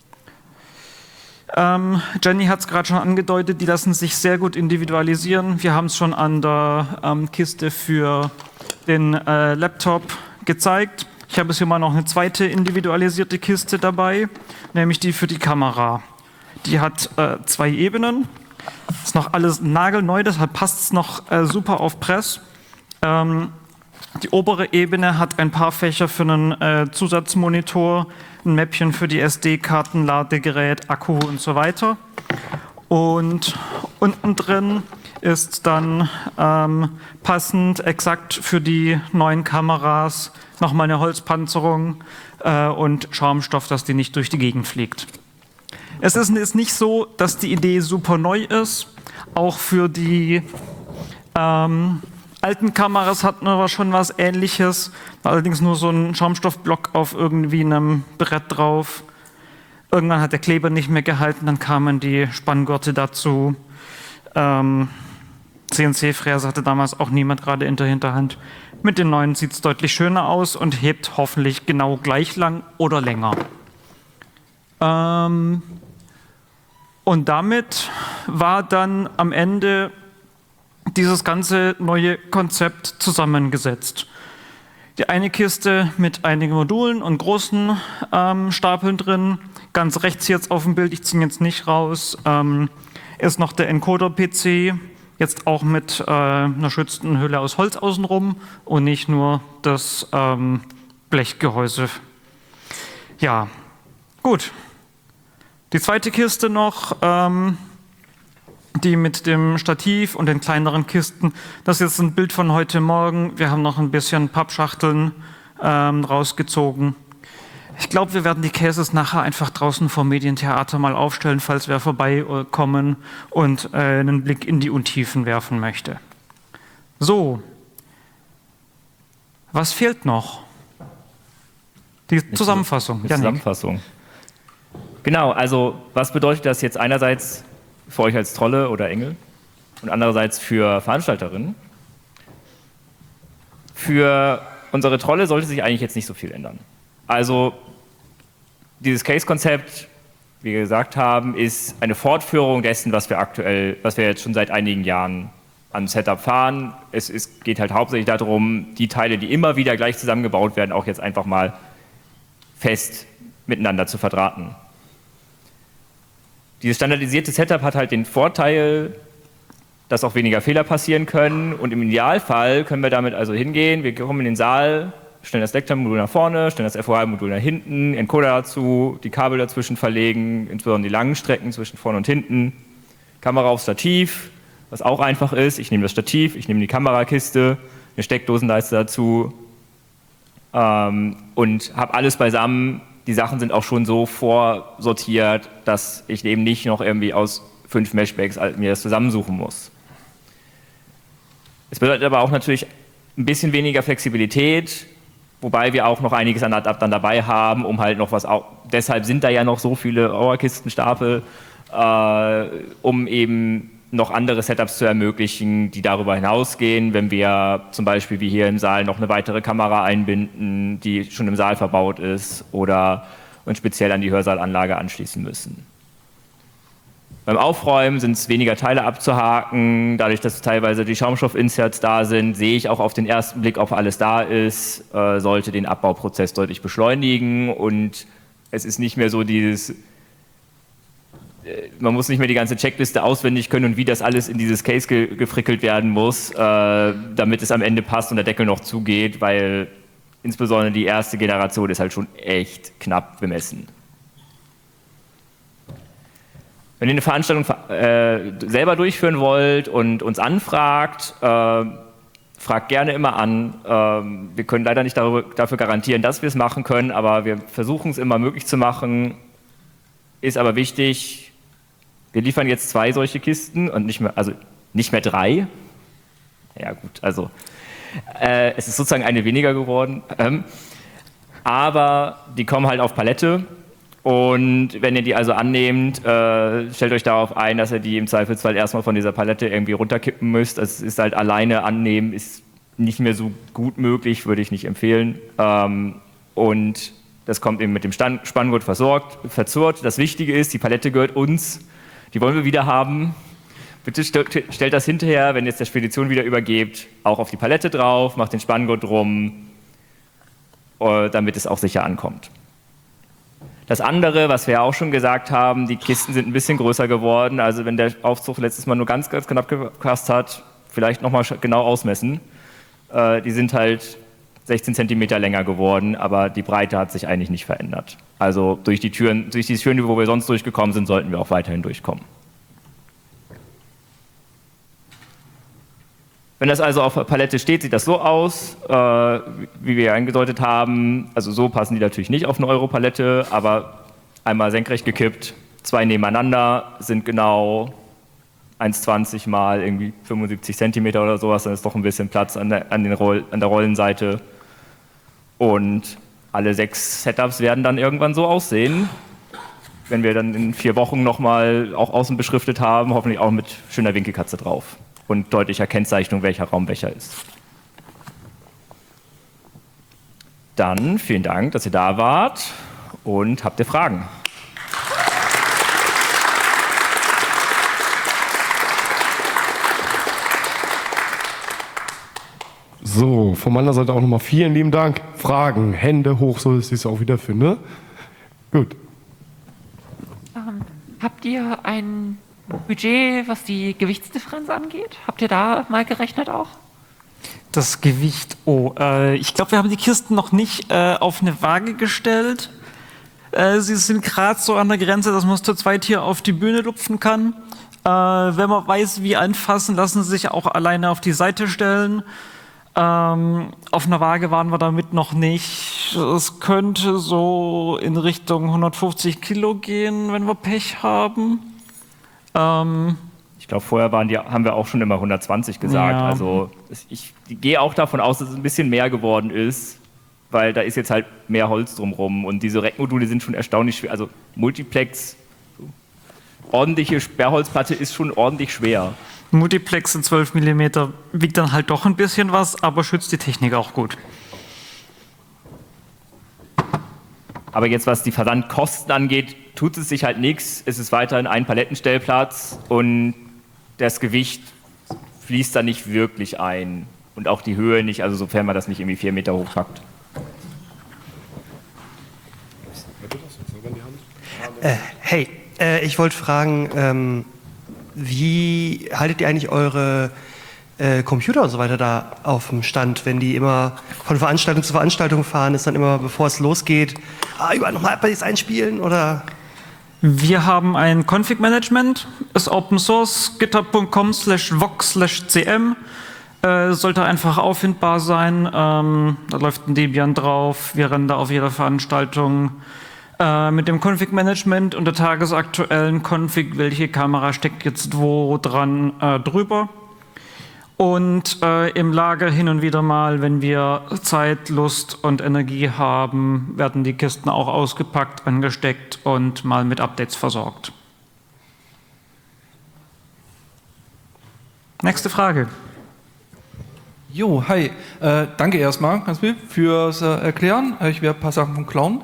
Speaker 2: Jenny hat es gerade schon angedeutet, die lassen sich sehr gut individualisieren. Wir haben es schon an der Kiste für den Laptop gezeigt. Ich habe jetzt hier mal noch eine zweite individualisierte Kiste dabei, nämlich die für die Kamera. Die hat 2 Ebenen. Ist noch alles nagelneu, deshalb passt es noch super auf Press. Die obere Ebene hat ein paar Fächer für einen Zusatzmonitor, ein Mäppchen für die SD-Karten, Ladegerät, Akku und so weiter. Und unten drin ist dann passend exakt für die neuen Kameras nochmal eine Holzpanzerung und Schaumstoff, dass die nicht durch die Gegend fliegt. Es ist nicht so, dass die Idee super neu ist. Auch für die alten Kameras hatten wir schon was Ähnliches. Allerdings nur so ein Schaumstoffblock auf irgendwie einem Brett drauf. Irgendwann hat der Kleber nicht mehr gehalten, dann kamen die Spanngurte dazu. CNC-Fräse hatte damals auch niemand gerade in der Hinterhand. Mit den neuen sieht es deutlich schöner aus und hebt hoffentlich genau gleich lang oder länger. Und damit war dann am Ende dieses ganze neue Konzept zusammengesetzt. Die eine Kiste mit einigen Modulen und großen Stapeln drin. Ganz rechts jetzt auf dem Bild, ich ziehe jetzt nicht raus, ist noch der Encoder-PC. Jetzt auch mit einer schützenden Hülle aus Holz außenrum und nicht nur das Blechgehäuse. Ja, gut. Die zweite Kiste noch, die mit dem Stativ und den kleineren Kisten. Das ist jetzt ein Bild von heute Morgen. Wir haben noch ein bisschen Pappschachteln rausgezogen. Ich glaube, wir werden die Cases nachher einfach draußen vom Medientheater mal aufstellen, falls wer vorbeikommen und einen Blick in die Untiefen werfen möchte. So, was fehlt noch? Die Zusammenfassung.
Speaker 3: Die Zusammenfassung. Genau, also was bedeutet das jetzt einerseits für euch als Trolle oder Engel und andererseits für Veranstalterinnen? Für unsere Trolle sollte sich eigentlich jetzt nicht so viel ändern. Also dieses Case-Konzept, wie wir gesagt haben, ist eine Fortführung dessen, was wir jetzt schon seit einigen Jahren an Setup fahren. Es geht halt hauptsächlich darum, die Teile, die immer wieder gleich zusammengebaut werden, auch jetzt einfach mal fest miteinander zu verdrahten. Dieses standardisierte Setup hat halt den Vorteil, dass auch weniger Fehler passieren können und im Idealfall können wir damit also hingehen, wir kommen in den Saal, stellen das Lectern-Modul nach vorne, stellen das FOI-Modul nach hinten, Encoder dazu, die Kabel dazwischen verlegen, insbesondere die langen Strecken zwischen vorne und hinten, Kamera auf Stativ, was auch einfach ist. Ich nehme das Stativ, ich nehme die Kamerakiste, eine Steckdosenleiste dazu und habe alles beisammen. Die Sachen sind auch schon so vorsortiert, dass ich eben nicht noch irgendwie aus 5 Meshbacks mir das zusammensuchen muss. Es bedeutet aber auch natürlich ein bisschen weniger Flexibilität, wobei wir auch noch einiges an Adaptern dabei haben, um halt noch was, deshalb sind da ja noch so viele Auerkistenstapel, um eben noch andere Setups zu ermöglichen, die darüber hinausgehen, wenn wir zum Beispiel wie hier im Saal noch eine weitere Kamera einbinden, die schon im Saal verbaut ist oder uns speziell an die Hörsaalanlage anschließen müssen. Beim Aufräumen sind es weniger Teile abzuhaken. Dadurch, dass teilweise die Schaumstoff-Inserts da sind, sehe ich auch auf den ersten Blick, ob alles da ist, sollte den Abbauprozess deutlich beschleunigen. Und es ist nicht mehr so dieses, man muss nicht mehr die ganze Checkliste auswendig können und wie das alles in dieses Case gefrickelt werden muss, damit es am Ende passt und der Deckel noch zugeht, weil insbesondere die erste Generation ist halt schon echt knapp bemessen. Wenn ihr eine Veranstaltung selber durchführen wollt und uns anfragt, fragt gerne immer an. Wir können leider nicht dafür garantieren, dass wir es machen können, aber wir versuchen es immer möglich zu machen. Ist aber wichtig, wir liefern jetzt 2 solche Kisten und nicht mehr 3. Ja gut, also es ist sozusagen eine weniger geworden. Aber die kommen halt auf Palette. Und wenn ihr die also annehmt, stellt euch darauf ein, dass ihr die im Zweifelsfall erstmal von dieser Palette irgendwie runterkippen müsst. Es ist halt alleine annehmen, ist nicht mehr so gut möglich, würde ich nicht empfehlen. Und das kommt eben mit dem Spanngurt verzurrt. Das Wichtige ist, die Palette gehört uns, die wollen wir wieder haben. Bitte stellt das hinterher, wenn ihr es der Spedition wieder übergebt, auch auf die Palette drauf, macht den Spanngurt drum, damit es auch sicher ankommt. Das andere, was wir ja auch schon gesagt haben, die Kisten sind ein bisschen größer geworden. Also wenn der Aufzug letztes Mal nur ganz, ganz knapp gepasst hat, vielleicht nochmal genau ausmessen. Die sind halt 16 cm länger geworden, aber die Breite hat sich eigentlich nicht verändert. Also durch die Türen, wo wir sonst durchgekommen sind, sollten wir auch weiterhin durchkommen. Wenn das also auf der Palette steht, sieht das so aus, wie wir angedeutet haben. Also so passen die natürlich nicht auf eine Europalette, aber einmal senkrecht gekippt, 2 nebeneinander, sind genau 1,20 mal irgendwie 75 cm oder sowas, dann ist doch ein bisschen Platz an der Rollenseite. Und alle 6 Setups werden dann irgendwann so aussehen. Wenn wir dann in 4 Wochen nochmal auch außen beschriftet haben, hoffentlich auch mit schöner Winkelkatze drauf und deutlicher Kennzeichnung, welcher Raum welcher ist. Dann vielen Dank, dass ihr da wart und habt ihr Fragen?
Speaker 1: So, von meiner Seite auch nochmal vielen lieben Dank. Fragen, Hände hoch, so dass ich es auch wieder finde. Gut.
Speaker 5: Habt ihr ein Budget, was die Gewichtsdifferenz angeht? Habt ihr da mal gerechnet auch?
Speaker 2: Das Gewicht, ich glaube, wir haben die Kisten noch nicht auf eine Waage gestellt. Sie sind gerade so an der Grenze, dass man es zu zweit hier auf die Bühne lupfen kann. Wenn man weiß, wie anfassen, lassen sie sich auch alleine auf die Seite stellen. Auf einer Waage waren wir damit noch nicht. Es könnte so in Richtung 150 Kilo gehen, wenn wir Pech haben.
Speaker 3: Ich glaube, vorher haben wir auch schon immer 120 gesagt.
Speaker 2: Ja.
Speaker 3: Also ich gehe auch davon aus, dass es ein bisschen mehr geworden ist, weil da ist jetzt halt mehr Holz drumherum und diese Rackmodule sind schon erstaunlich schwer. Also Multiplex, ordentliche Sperrholzplatte ist schon ordentlich schwer.
Speaker 2: Multiplex in 12 mm wiegt dann halt doch ein bisschen was, aber schützt die Technik auch gut.
Speaker 3: Aber jetzt, was die Versandkosten angeht, tut es sich halt nichts. Es ist weiterhin ein Palettenstellplatz und das Gewicht fließt da nicht wirklich ein. Und auch die Höhe nicht, also sofern man das nicht irgendwie 4 Meter hochpackt.
Speaker 6: Hey, ich wollte fragen, wie haltet ihr eigentlich eure Computer und so weiter da auf dem Stand, wenn die immer von Veranstaltung zu Veranstaltung fahren, ist dann immer, bevor es losgeht, überall nochmal Updates einspielen oder?
Speaker 2: Wir haben ein Config-Management, ist Open Source, github.com/vox/cm, sollte einfach auffindbar sein, da läuft ein Debian drauf, wir rennen da auf jeder Veranstaltung mit dem Config-Management und der tagesaktuellen Config, welche Kamera steckt jetzt wo dran, drüber. Und im Lager hin und wieder mal, wenn wir Zeit, Lust und Energie haben, werden die Kisten auch ausgepackt, angesteckt und mal mit Updates versorgt. Nächste Frage.
Speaker 7: Jo, hi. Danke erstmal, Hans-Will, fürs Erklären. Ich werde ein paar Sachen von klauen.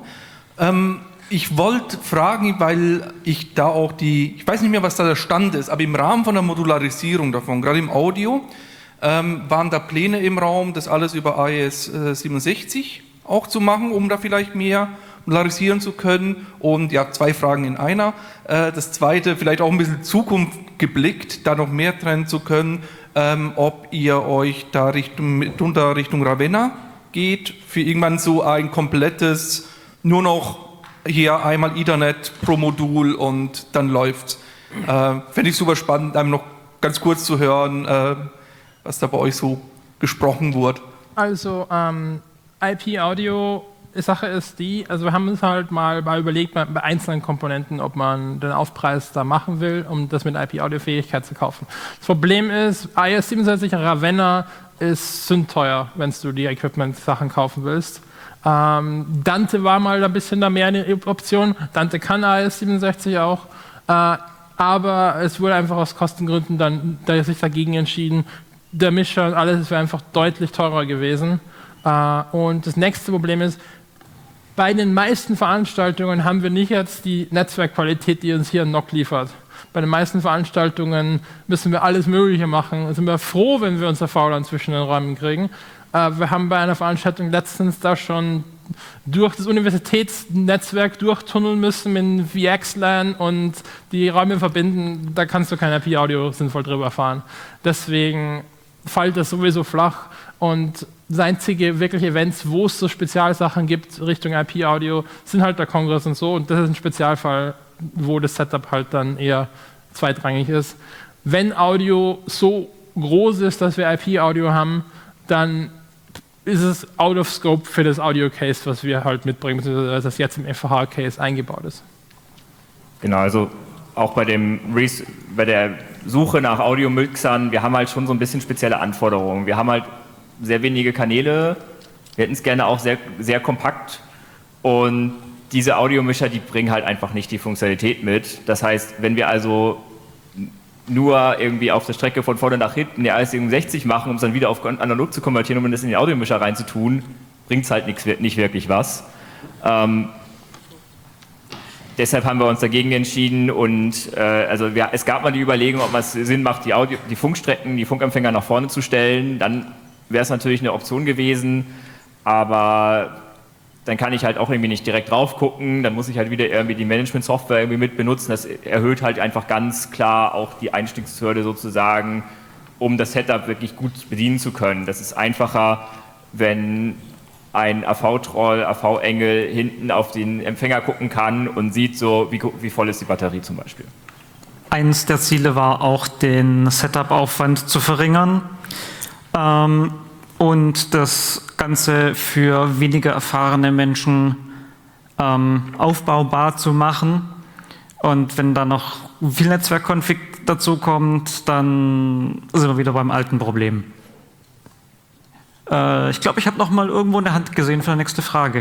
Speaker 7: Ich wollte fragen, weil ich da auch ich weiß nicht mehr, was da der Stand ist, aber im Rahmen von der Modularisierung davon, gerade im Audio, waren da Pläne im Raum, das alles über AES 67 auch zu machen, um da vielleicht mehr modularisieren zu können? Und ja, 2 Fragen in einer. Das zweite, vielleicht auch ein bisschen Zukunft geblickt, da noch mehr trennen zu können, ob ihr euch da Richtung Ravenna geht, für irgendwann so ein komplettes, nur noch hier einmal Ethernet pro Modul und dann läuft's. Fände ich super spannend, einem noch ganz kurz zu hören, was da bei euch so gesprochen wurde.
Speaker 4: Also IP-Audio, Sache ist die, also wir haben uns halt mal überlegt bei einzelnen Komponenten, ob man den Aufpreis da machen will, um das mit IP-Audio-Fähigkeit zu kaufen. Das Problem ist, AES 67 Ravenna ist sündteuer, wenn du die Equipment-Sachen kaufen willst. Dante war mal ein bisschen da mehr eine Option. Dante kann AES 67 auch. Aber es wurde einfach aus Kostengründen dann sich dagegen entschieden. Der Mischer und alles wäre einfach deutlich teurer gewesen. Und das nächste Problem ist, bei den meisten Veranstaltungen haben wir nicht jetzt die Netzwerkqualität, die uns hier ein NOC liefert. Bei den meisten Veranstaltungen müssen wir alles Mögliche machen. Sind wir froh, wenn wir unser VLAN zwischen den Räumen kriegen. Wir haben bei einer Veranstaltung letztens da schon durch das Universitätsnetzwerk durchtunneln müssen mit VXLAN und die Räume verbinden. Da kannst du kein IP-Audio sinnvoll drüber fahren. Deswegen fällt das sowieso flach. Und das einzige wirkliche Events, wo es so Spezialsachen gibt Richtung IP-Audio, sind halt der Kongress und so. Und das ist ein Spezialfall, wo das Setup halt dann eher zweitrangig ist. Wenn Audio so groß ist, dass wir IP-Audio haben, dann ist es out of scope für das Audio-Case, was wir halt mitbringen, beziehungsweise das jetzt im FH-Case eingebaut ist.
Speaker 3: Genau, also auch bei der Suche nach Audiomixern, wir haben halt schon so ein bisschen spezielle Anforderungen. Wir haben halt sehr wenige Kanäle, wir hätten es gerne auch sehr, sehr kompakt und diese Audiomischer, die bringen halt einfach nicht die Funktionalität mit. Das heißt, wenn wir also nur irgendwie auf der Strecke von vorne nach hinten die AES 67 machen, um es dann wieder auf analog zu konvertieren, um das in den Audiomischer reinzutun, bringt es halt nicht wirklich was. Deshalb haben wir uns dagegen entschieden und es gab mal die Überlegung, ob es Sinn macht, die Funkstrecken, die Funkempfänger nach vorne zu stellen. Dann wäre es natürlich eine Option gewesen, aber dann kann ich halt auch irgendwie nicht direkt drauf gucken, dann muss ich halt wieder irgendwie die Management-Software irgendwie mit benutzen. Das erhöht halt einfach ganz klar auch die Einstiegshürde sozusagen, um das Setup wirklich gut bedienen zu können. Das ist einfacher, wenn ein AV-Troll, AV-Engel hinten auf den Empfänger gucken kann und sieht so, wie voll ist die Batterie zum Beispiel.
Speaker 2: Eins der Ziele war auch, den Setup-Aufwand zu verringern und das Ganze für weniger erfahrene Menschen aufbaubar zu machen. Und wenn da noch viel Netzwerkkonfig dazu kommt, dann sind wir wieder beim alten Problem. Ich glaube, ich habe noch mal irgendwo eine Hand gesehen für die nächste Frage.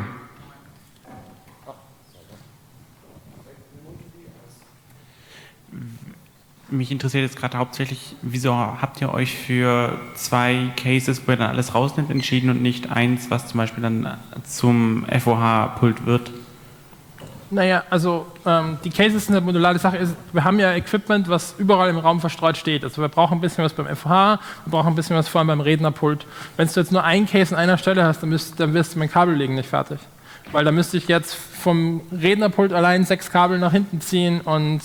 Speaker 8: Mich interessiert jetzt gerade hauptsächlich, wieso habt ihr euch für 2 Cases, wo ihr dann alles rausnimmt, entschieden und nicht eins, was zum Beispiel dann zum FOH-Pult wird?
Speaker 4: Naja, also die Cases sind eine modulare Sache. Wir haben ja Equipment, was überall im Raum verstreut steht. Also wir brauchen ein bisschen was beim FOH, wir brauchen ein bisschen was vor allem beim Rednerpult. Wenn du jetzt nur ein Case an einer Stelle hast, dann wirst du mein Kabellegen nicht fertig. Weil da müsste ich jetzt vom Rednerpult allein 6 Kabel nach hinten ziehen und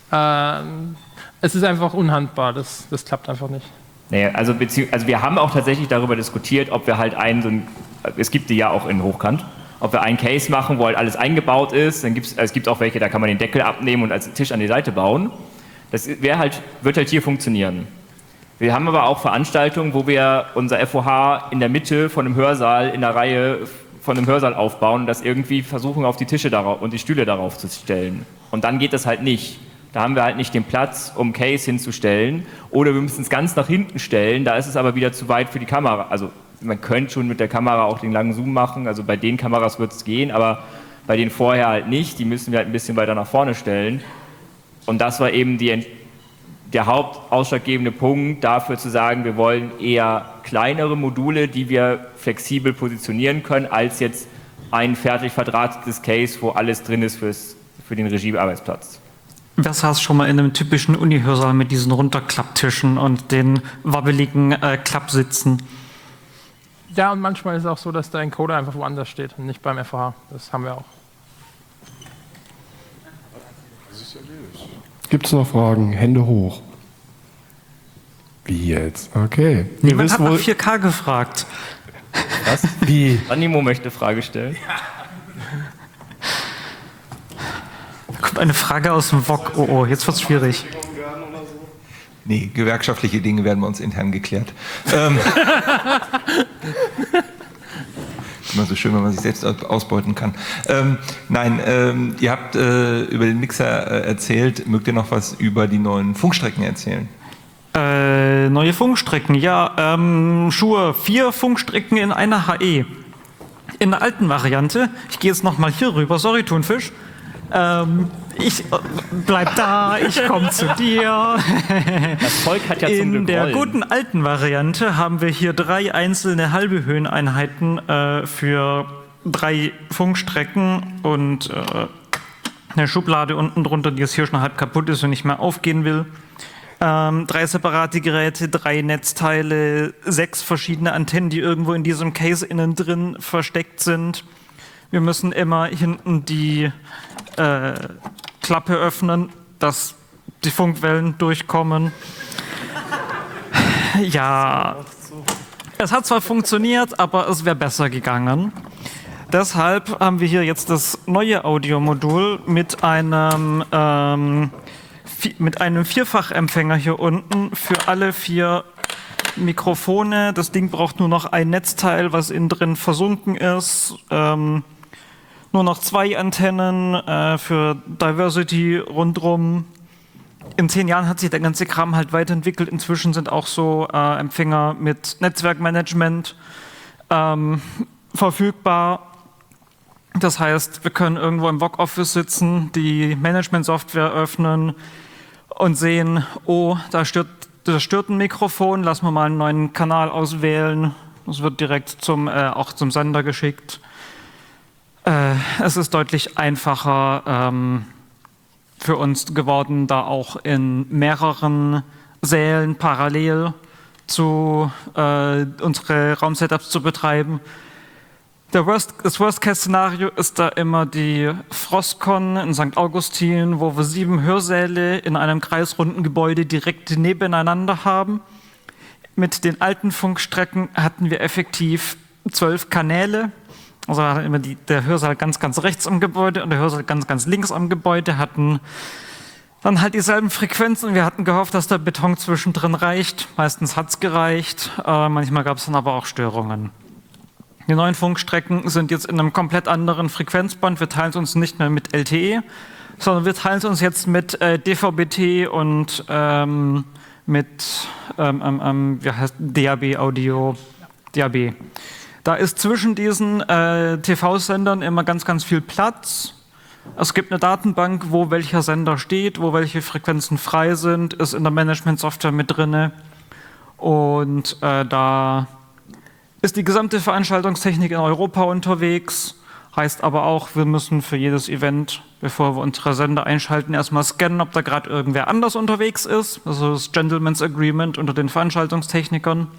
Speaker 4: es ist einfach unhandbar. Das klappt einfach nicht.
Speaker 3: Nee, also wir haben auch tatsächlich darüber diskutiert, ob wir halt es gibt die ja auch in Hochkant, ob wir einen Case machen, wo halt alles eingebaut ist. Es gibt auch welche, da kann man den Deckel abnehmen und als Tisch an die Seite bauen. Das wird halt hier funktionieren. Wir haben aber auch Veranstaltungen, wo wir unser FOH in der Mitte von einem Hörsaal, in der Reihe von einem Hörsaal aufbauen und das irgendwie versuchen, auf die Tische darauf und die Stühle darauf zu stellen. Und dann geht das halt nicht. Da haben wir halt nicht den Platz, um Case hinzustellen. Oder wir müssen es ganz nach hinten stellen, da ist es aber wieder zu weit für die Kamera. Also man könnte schon mit der Kamera auch den langen Zoom machen, also bei den Kameras wird es gehen, aber bei denen vorher halt nicht, die müssen wir halt ein bisschen weiter nach vorne stellen. Und das war eben der hauptausschlaggebende Punkt dafür zu sagen, wir wollen eher kleinere Module, die wir flexibel positionieren können, als jetzt ein fertig verdrahtetes Case, wo alles drin ist für den Regiearbeitsplatz.
Speaker 2: Wer saß schon mal in einem typischen Uni-Hörsaal mit diesen Runterklapptischen und den wabbeligen Klappsitzen?
Speaker 4: Ja, und manchmal ist es auch so, dass der Encoder einfach woanders steht und nicht beim FOH. Das haben wir auch.
Speaker 1: Gibt es noch Fragen? Hände hoch. Wie jetzt? Okay.
Speaker 2: Niemand hat nach 4K gefragt.
Speaker 3: Was?
Speaker 1: Wie?
Speaker 3: Animo möchte Frage stellen.
Speaker 2: Da kommt eine Frage aus dem VOG. Oh, jetzt wird's schwierig.
Speaker 9: Nee, gewerkschaftliche Dinge werden bei uns intern geklärt. Immer so schön, wenn man sich selbst ausbeuten kann. Ihr habt über den Mixer erzählt. Mögt ihr noch was über die neuen Funkstrecken erzählen?
Speaker 2: Neue Funkstrecken, ja. Schuhe, 4 Funkstrecken in einer HE. In der alten Variante, ich gehe jetzt nochmal hier rüber, sorry Thunfisch. Ich bleib da, ich komme zu dir.
Speaker 3: Das Volk hat ja zum Glück
Speaker 2: In der
Speaker 3: Rollen.
Speaker 2: guten alten Variante haben wir hier 3 einzelne halbe Höheneinheiten für 3 Funkstrecken und eine Schublade unten drunter, die jetzt hier schon halb kaputt ist und nicht mehr aufgehen will. 3 separate Geräte, 3 Netzteile, 6 verschiedene Antennen, die irgendwo in diesem Case innen drin versteckt sind. Wir müssen immer hinten die Klappe öffnen, dass die Funkwellen durchkommen. Ja, es hat zwar funktioniert, aber es wäre besser gegangen. Deshalb haben wir hier jetzt das neue Audiomodul mit einem Vierfachempfänger hier unten für alle 4 Mikrofone. Das Ding braucht nur noch ein Netzteil, was innen drin versunken ist. Nur noch 2 Antennen für Diversity rundrum. In 10 Jahren hat sich der ganze Kram halt weiterentwickelt. Inzwischen sind auch so Empfänger mit Netzwerkmanagement verfügbar. Das heißt, wir können irgendwo im VOG-Office sitzen, die Management-Software öffnen und sehen, oh, da stört ein Mikrofon, lassen wir mal einen neuen Kanal auswählen. Das wird direkt auch zum Sender geschickt. Es ist deutlich einfacher für uns geworden, da auch in mehreren Sälen parallel unsere Raumsetups zu betreiben. Das Worst-Case-Szenario ist da immer die Frostcon in St. Augustin, wo wir 7 Hörsäle in einem kreisrunden Gebäude direkt nebeneinander haben. Mit den alten Funkstrecken hatten wir effektiv 12 Kanäle. Also hatten immer der Hörsaal ganz, ganz rechts am Gebäude und der Hörsaal ganz, ganz links am Gebäude, hatten dann halt dieselben Frequenzen. Wir hatten gehofft, dass der Beton zwischendrin reicht. Meistens hat es gereicht. Manchmal gab es dann aber auch Störungen. Die neuen Funkstrecken sind jetzt in einem komplett anderen Frequenzband. Wir teilen es uns nicht mehr mit LTE, sondern wir teilen es uns jetzt mit DVB-T und mit wie heißt DAB Audio, DAB. Da ist zwischen diesen TV-Sendern immer ganz, ganz viel Platz. Es gibt eine Datenbank, wo welcher Sender steht, wo welche Frequenzen frei sind, ist in der Management-Software mit drin. Und da ist die gesamte Veranstaltungstechnik in Europa unterwegs. Heißt aber auch, wir müssen für jedes Event, bevor wir unsere Sender einschalten, erstmal scannen, ob da gerade irgendwer anders unterwegs ist. Also das Gentleman's Agreement unter den Veranstaltungstechnikern.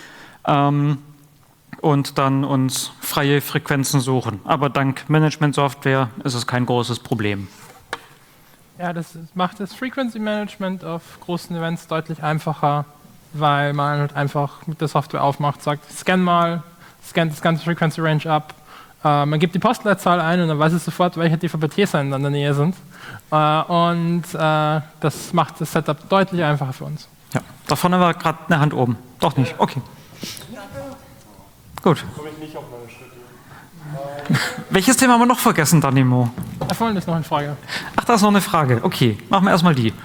Speaker 2: Und dann uns freie Frequenzen suchen. Aber dank Management-Software ist es kein großes Problem.
Speaker 4: Ja, das macht das Frequency Management auf großen Events deutlich einfacher, weil man halt einfach mit der Software aufmacht, sagt, scannt das ganze Frequency Range ab. Man gibt die Postleitzahl ein und dann weiß es sofort, welche DVB-T-Sender in der Nähe sind. Das macht das Setup deutlich einfacher für uns.
Speaker 2: Ja, da vorne war gerade eine Hand oben. Doch nicht, okay. Gut.
Speaker 1: Komme ich nicht auf meine Schritte.
Speaker 2: Welches Thema haben wir noch vergessen, Danimo?
Speaker 4: Da vorne ist noch eine Frage.
Speaker 2: Ach, da ist noch eine Frage. Okay, machen wir erstmal die.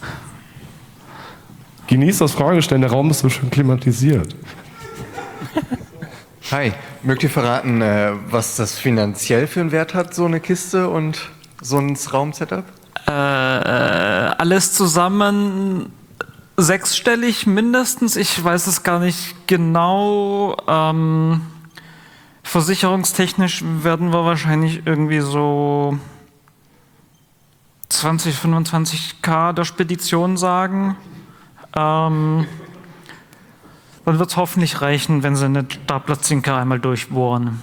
Speaker 1: Genießt das Fragestellen, der Raum ist so schön klimatisiert.
Speaker 10: Hi, mögt ihr verraten, was das finanziell für einen Wert hat, so eine Kiste und so ein Raum-Setup?
Speaker 2: Alles zusammen 6-stellig mindestens. Ich weiß es gar nicht genau. Versicherungstechnisch werden wir wahrscheinlich irgendwie so 20, 25k der Spedition sagen. Dann wird es hoffentlich reichen, wenn sie eine Staplerzinke einmal durchbohren.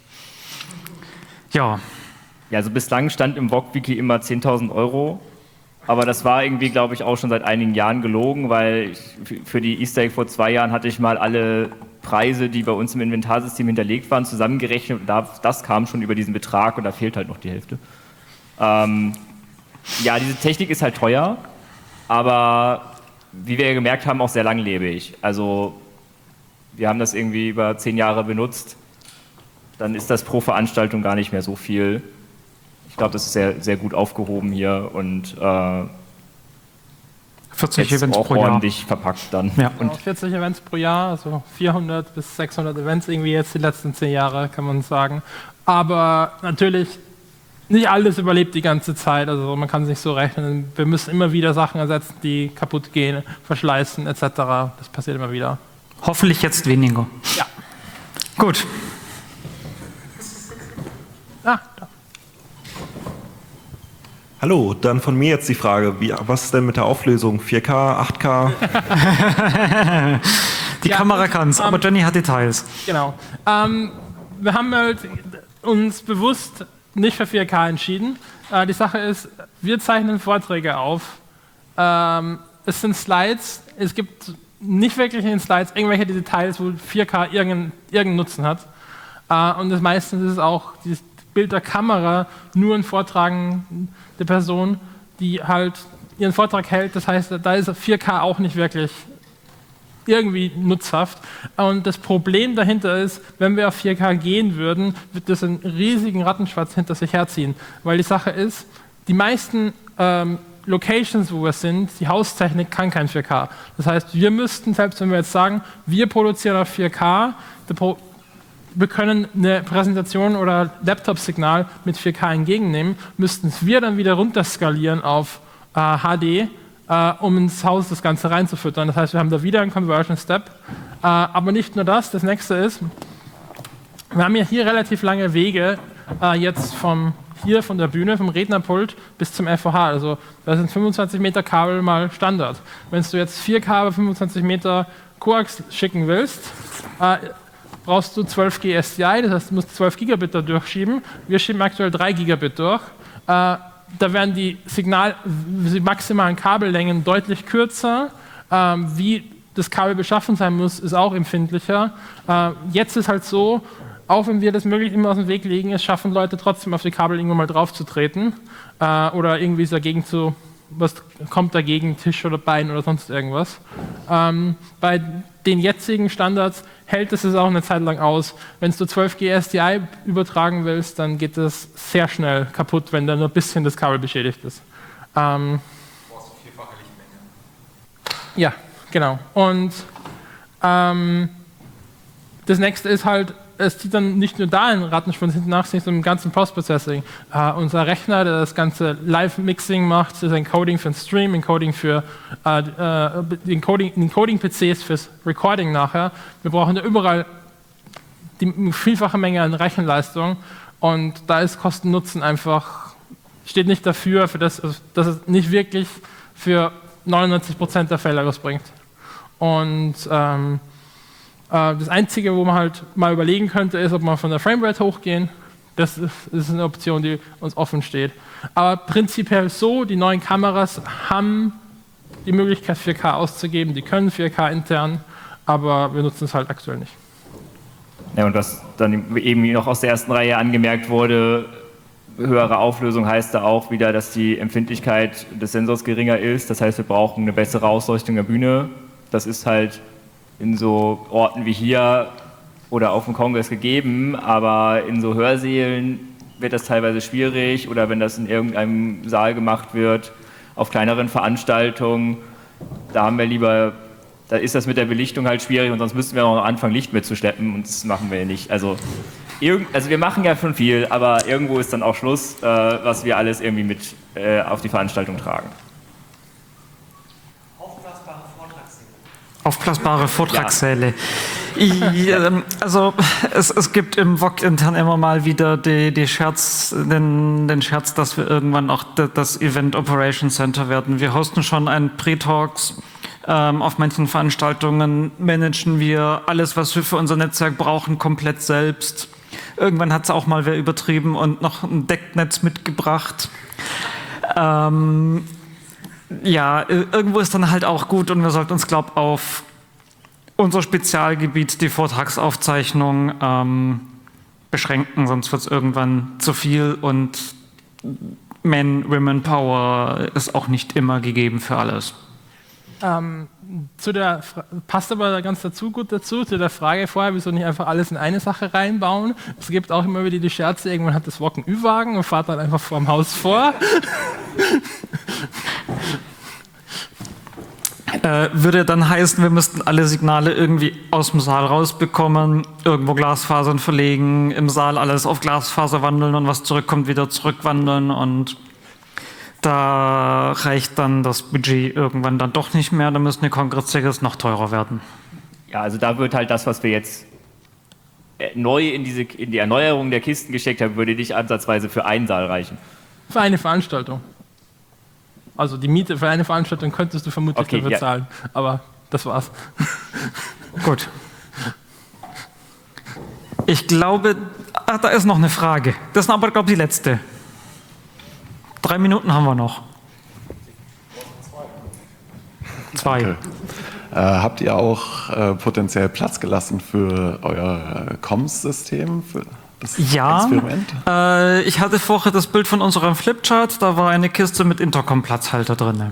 Speaker 2: Ja.
Speaker 3: Ja, also bislang stand im VOG-Wiki immer 10.000 €. Aber das war irgendwie, glaube ich, auch schon seit einigen Jahren gelogen, weil für die Easter Egg vor 2 Jahren hatte ich mal alle Preise, die bei uns im Inventarsystem hinterlegt waren, zusammengerechnet. Und das kam schon über diesen Betrag und da fehlt halt noch die Hälfte. Ja, diese Technik ist halt teuer, aber wie wir ja gemerkt haben, auch sehr langlebig. Also wir haben das irgendwie über 10 Jahre benutzt, dann ist das pro Veranstaltung gar nicht mehr so viel. Ich glaube, das ist sehr, sehr gut aufgehoben hier und
Speaker 2: 40 Events
Speaker 3: auch
Speaker 2: pro Jahr.
Speaker 3: Ordentlich verpackt dann.
Speaker 4: Ja. Und 40 Events pro Jahr, also 400 bis 600 Events irgendwie jetzt die letzten 10 Jahre, kann man sagen. Aber natürlich, nicht alles überlebt die ganze Zeit, also man kann es nicht so rechnen. Wir müssen immer wieder Sachen ersetzen, die kaputt gehen, verschleißen etc. Das passiert immer wieder.
Speaker 2: Hoffentlich jetzt weniger.
Speaker 4: Ja.
Speaker 2: Gut.
Speaker 4: Da.
Speaker 11: Hallo, dann von mir jetzt die Frage, was ist denn mit der Auflösung? 4K, 8K?
Speaker 2: Die Kamera kann es, aber Jenny hat Details.
Speaker 4: Genau. Wir haben halt uns bewusst nicht für 4K entschieden. Die Sache ist, wir zeichnen Vorträge auf. Es sind Slides, es gibt nicht wirklich in den Slides irgendwelche Details, wo 4K irgendeinen Nutzen hat. Und meistens ist es auch dieses Bild der Kamera nur ein vortragende Person, die halt ihren Vortrag hält. Das heißt, da ist 4K auch nicht wirklich irgendwie nutzhaft. Und das Problem dahinter ist, wenn wir auf 4K gehen würden, wird das einen riesigen Rattenschwanz hinter sich herziehen. Weil die Sache ist, die meisten Locations, wo wir sind, die Haustechnik kann kein 4K. Das heißt, wir müssten, selbst wenn wir jetzt sagen, wir produzieren auf 4K, wir können eine Präsentation oder Laptop-Signal mit 4K entgegennehmen, müssten wir dann wieder runterskalieren auf HD, um ins Haus das Ganze reinzufüttern. Das heißt, wir haben da wieder einen Conversion-Step. Aber nicht nur das, das nächste ist, wir haben ja hier relativ lange Wege jetzt von der Bühne, vom Rednerpult bis zum FOH. Also da sind 25 Meter Kabel mal Standard. Wenn du jetzt 4K über 25 Meter Koax schicken willst, brauchst du 12G SDI, das heißt, du musst 12 Gigabit da durchschieben. Wir schieben aktuell 3 Gigabit durch. Da werden die maximalen Kabellängen deutlich kürzer. Wie das Kabel beschaffen sein muss, ist auch empfindlicher. Jetzt ist halt so, auch wenn wir das möglichst immer aus dem Weg legen, es schaffen Leute trotzdem auf die Kabel irgendwann mal drauf zu treten oder irgendwie dagegen was kommt dagegen, Tisch oder Bein oder sonst irgendwas. Bei den jetzigen Standards hält es auch eine Zeit lang aus. Wenn du 12G SDI übertragen willst, dann geht das sehr schnell kaputt, wenn da nur ein bisschen das Kabel beschädigt ist. Ja, genau. Und das nächste ist halt, es zieht dann nicht nur da einen Rattenschwanz hinten nach sich, sondern im ganzen Post-Processing. Unser Rechner, der das ganze Live-Mixing macht, das Encoding für den Stream, Encoding für Encoding-PCs fürs Recording nachher. Wir brauchen da überall die vielfache Menge an Rechenleistung und da ist Kosten-Nutzen einfach, steht nicht dafür, dass es nicht wirklich für 99% der Fälle was bringt. Und das Einzige, wo man halt mal überlegen könnte, ist, ob man von der Framerate hochgehen. Das ist eine Option, die uns offen steht. Aber prinzipiell so, die neuen Kameras haben die Möglichkeit 4K auszugeben, die können 4K intern, aber wir nutzen es halt aktuell nicht.
Speaker 3: Ja, und was dann eben noch aus der ersten Reihe angemerkt wurde, höhere Auflösung heißt da auch wieder, dass die Empfindlichkeit des Sensors geringer ist. Das heißt, wir brauchen eine bessere Ausleuchtung der Bühne. Das ist halt in so Orten wie hier oder auf dem Kongress gegeben, aber in so Hörsälen wird das teilweise schwierig oder wenn das in irgendeinem Saal gemacht wird, auf kleineren Veranstaltungen, da ist das mit der Belichtung halt schwierig und sonst müssten wir auch anfangen, Licht mitzuschleppen und das machen wir nicht. Also wir machen ja schon viel, aber irgendwo ist dann auch Schluss, was wir alles irgendwie mit auf die Veranstaltung tragen.
Speaker 2: Aufblasbare Vortragssäle. Ja. Also es gibt im VOG intern immer mal wieder den Scherz, dass wir irgendwann auch das Event Operation Center werden. Wir hosten schon ein Pre-Talks. Auf manchen Veranstaltungen managen wir alles, was wir für unser Netzwerk brauchen, komplett selbst. Irgendwann hat es auch mal wer übertrieben und noch ein Decknetz mitgebracht. Ja, irgendwo ist dann halt auch gut und wir sollten uns, glaube ich, auf unser Spezialgebiet, die Vortragsaufzeichnung, beschränken, sonst wird es irgendwann zu viel und Man-Women-Power ist auch nicht immer gegeben für alles.
Speaker 4: Passt aber ganz gut dazu, zu der Frage vorher, wieso nicht einfach alles in eine Sache reinbauen. Es gibt auch immer wieder die Scherze, irgendwann hat das VOG einen Ü-Wagen und fahrt dann einfach vor dem Haus vor.
Speaker 2: Würde dann heißen, wir müssten alle Signale irgendwie aus dem Saal rausbekommen, irgendwo Glasfasern verlegen, im Saal alles auf Glasfaser wandeln und was zurückkommt, wieder zurückwandeln und da reicht dann das Budget irgendwann dann doch nicht mehr, da müssen die Kongress-Tickets noch teurer werden.
Speaker 3: Ja, also da wird halt das, was wir jetzt neu in die Erneuerung der Kisten gesteckt haben, würde nicht ansatzweise für einen Saal reichen.
Speaker 4: Für eine Veranstaltung. Also die Miete für eine Veranstaltung könntest du vermutlich dafür zahlen, aber das war's.
Speaker 2: Gut. Ich glaube, da ist noch eine Frage. Das ist aber, glaube ich, die letzte. 3 Minuten haben wir noch. 2.
Speaker 12: Okay. Habt ihr auch potenziell Platz gelassen für euer Comms-System, für das Experiment?
Speaker 2: Ich hatte vorher das Bild von unserem Flipchart, da war eine Kiste mit Intercom-Platzhalter drin.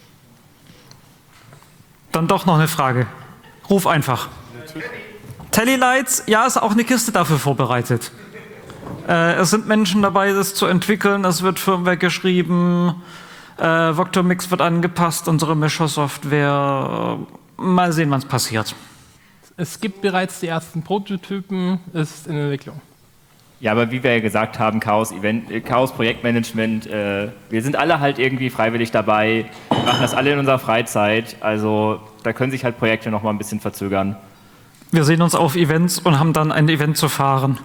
Speaker 2: Dann doch noch eine Frage. Ruf einfach. Telelights, ja, ist auch eine Kiste dafür vorbereitet. Es sind Menschen dabei, das zu entwickeln, es wird Firmware geschrieben, Voctomix wird angepasst, unsere Mischer-Software. Mal sehen, wann es passiert.
Speaker 4: Es gibt bereits die ersten Prototypen, es ist in Entwicklung.
Speaker 3: Ja, aber wie wir ja gesagt haben, Chaos Projektmanagement, wir sind alle halt irgendwie freiwillig dabei, wir machen das alle in unserer Freizeit, also da können sich halt Projekte noch mal ein bisschen verzögern.
Speaker 2: Wir sehen uns auf Events und haben dann ein Event zu fahren.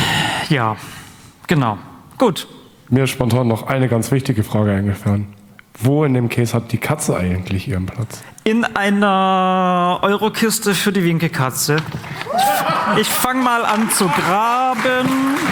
Speaker 2: Ja, genau. Gut.
Speaker 1: Mir ist spontan noch eine ganz wichtige Frage eingefallen. Wo in dem Case hat die Katze eigentlich ihren Platz?
Speaker 2: In einer Eurokiste für die Winkekatze. Ich fange mal an zu graben.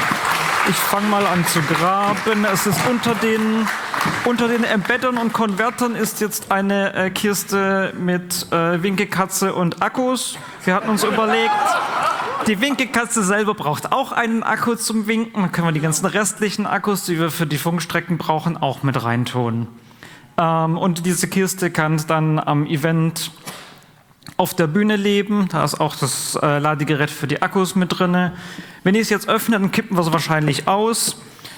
Speaker 2: Es ist unter den Embeddern und Konvertern ist jetzt eine Kiste mit Winkekatze und Akkus. Wir hatten uns überlegt, die Winkekatze selber braucht auch einen Akku zum Winken. Dann können wir die ganzen restlichen Akkus, die wir für die Funkstrecken brauchen, auch mit reintun. Und diese Kiste kann dann am Event auf der Bühne leben. Da ist auch das Ladegerät für die Akkus mit drin. Wenn ich es jetzt öffne, dann kippen wir es wahrscheinlich aus.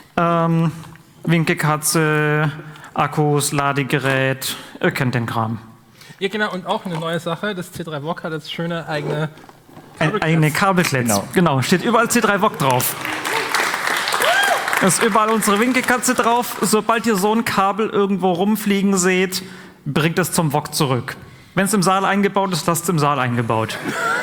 Speaker 2: Winkekatze, Akkus, Ladegerät, ihr kennt den Kram.
Speaker 4: Ja, genau, und auch eine neue Sache, das C3 VOC hat jetzt schöne eigene
Speaker 2: Kabelklets. Genau, steht überall C3 VOC drauf. Ist überall unsere Winkekatze drauf. Sobald ihr so ein Kabel irgendwo rumfliegen seht, bringt es zum VOC zurück. Wenn es im Saal eingebaut ist, lasst es im Saal eingebaut.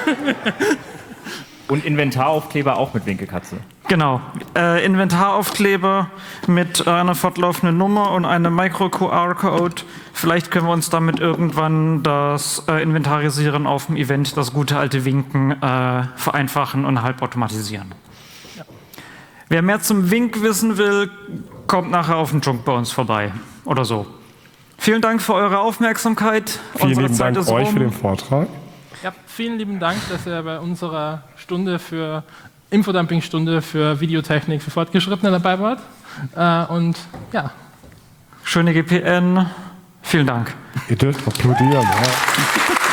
Speaker 3: Und Inventaraufkleber auch mit Winkekatze.
Speaker 2: Genau, Inventaraufkleber mit einer fortlaufenden Nummer und einem Micro-QR-Code. Vielleicht können wir uns damit irgendwann das Inventarisieren auf dem Event, das gute alte Winken, vereinfachen und halbautomatisieren. Ja. Wer mehr zum Wink wissen will, kommt nachher auf den Junk bei uns vorbei oder so. Vielen Dank für eure Aufmerksamkeit.
Speaker 1: Vielen lieben Dank euch für den Vortrag.
Speaker 4: Ja, vielen lieben Dank, dass ihr bei unserer Infodumping-Stunde für Videotechnik für Fortgeschrittene dabei wart. Und ja.
Speaker 2: Schöne GPN. Vielen Dank.
Speaker 1: Ihr dürft applaudieren. Ja.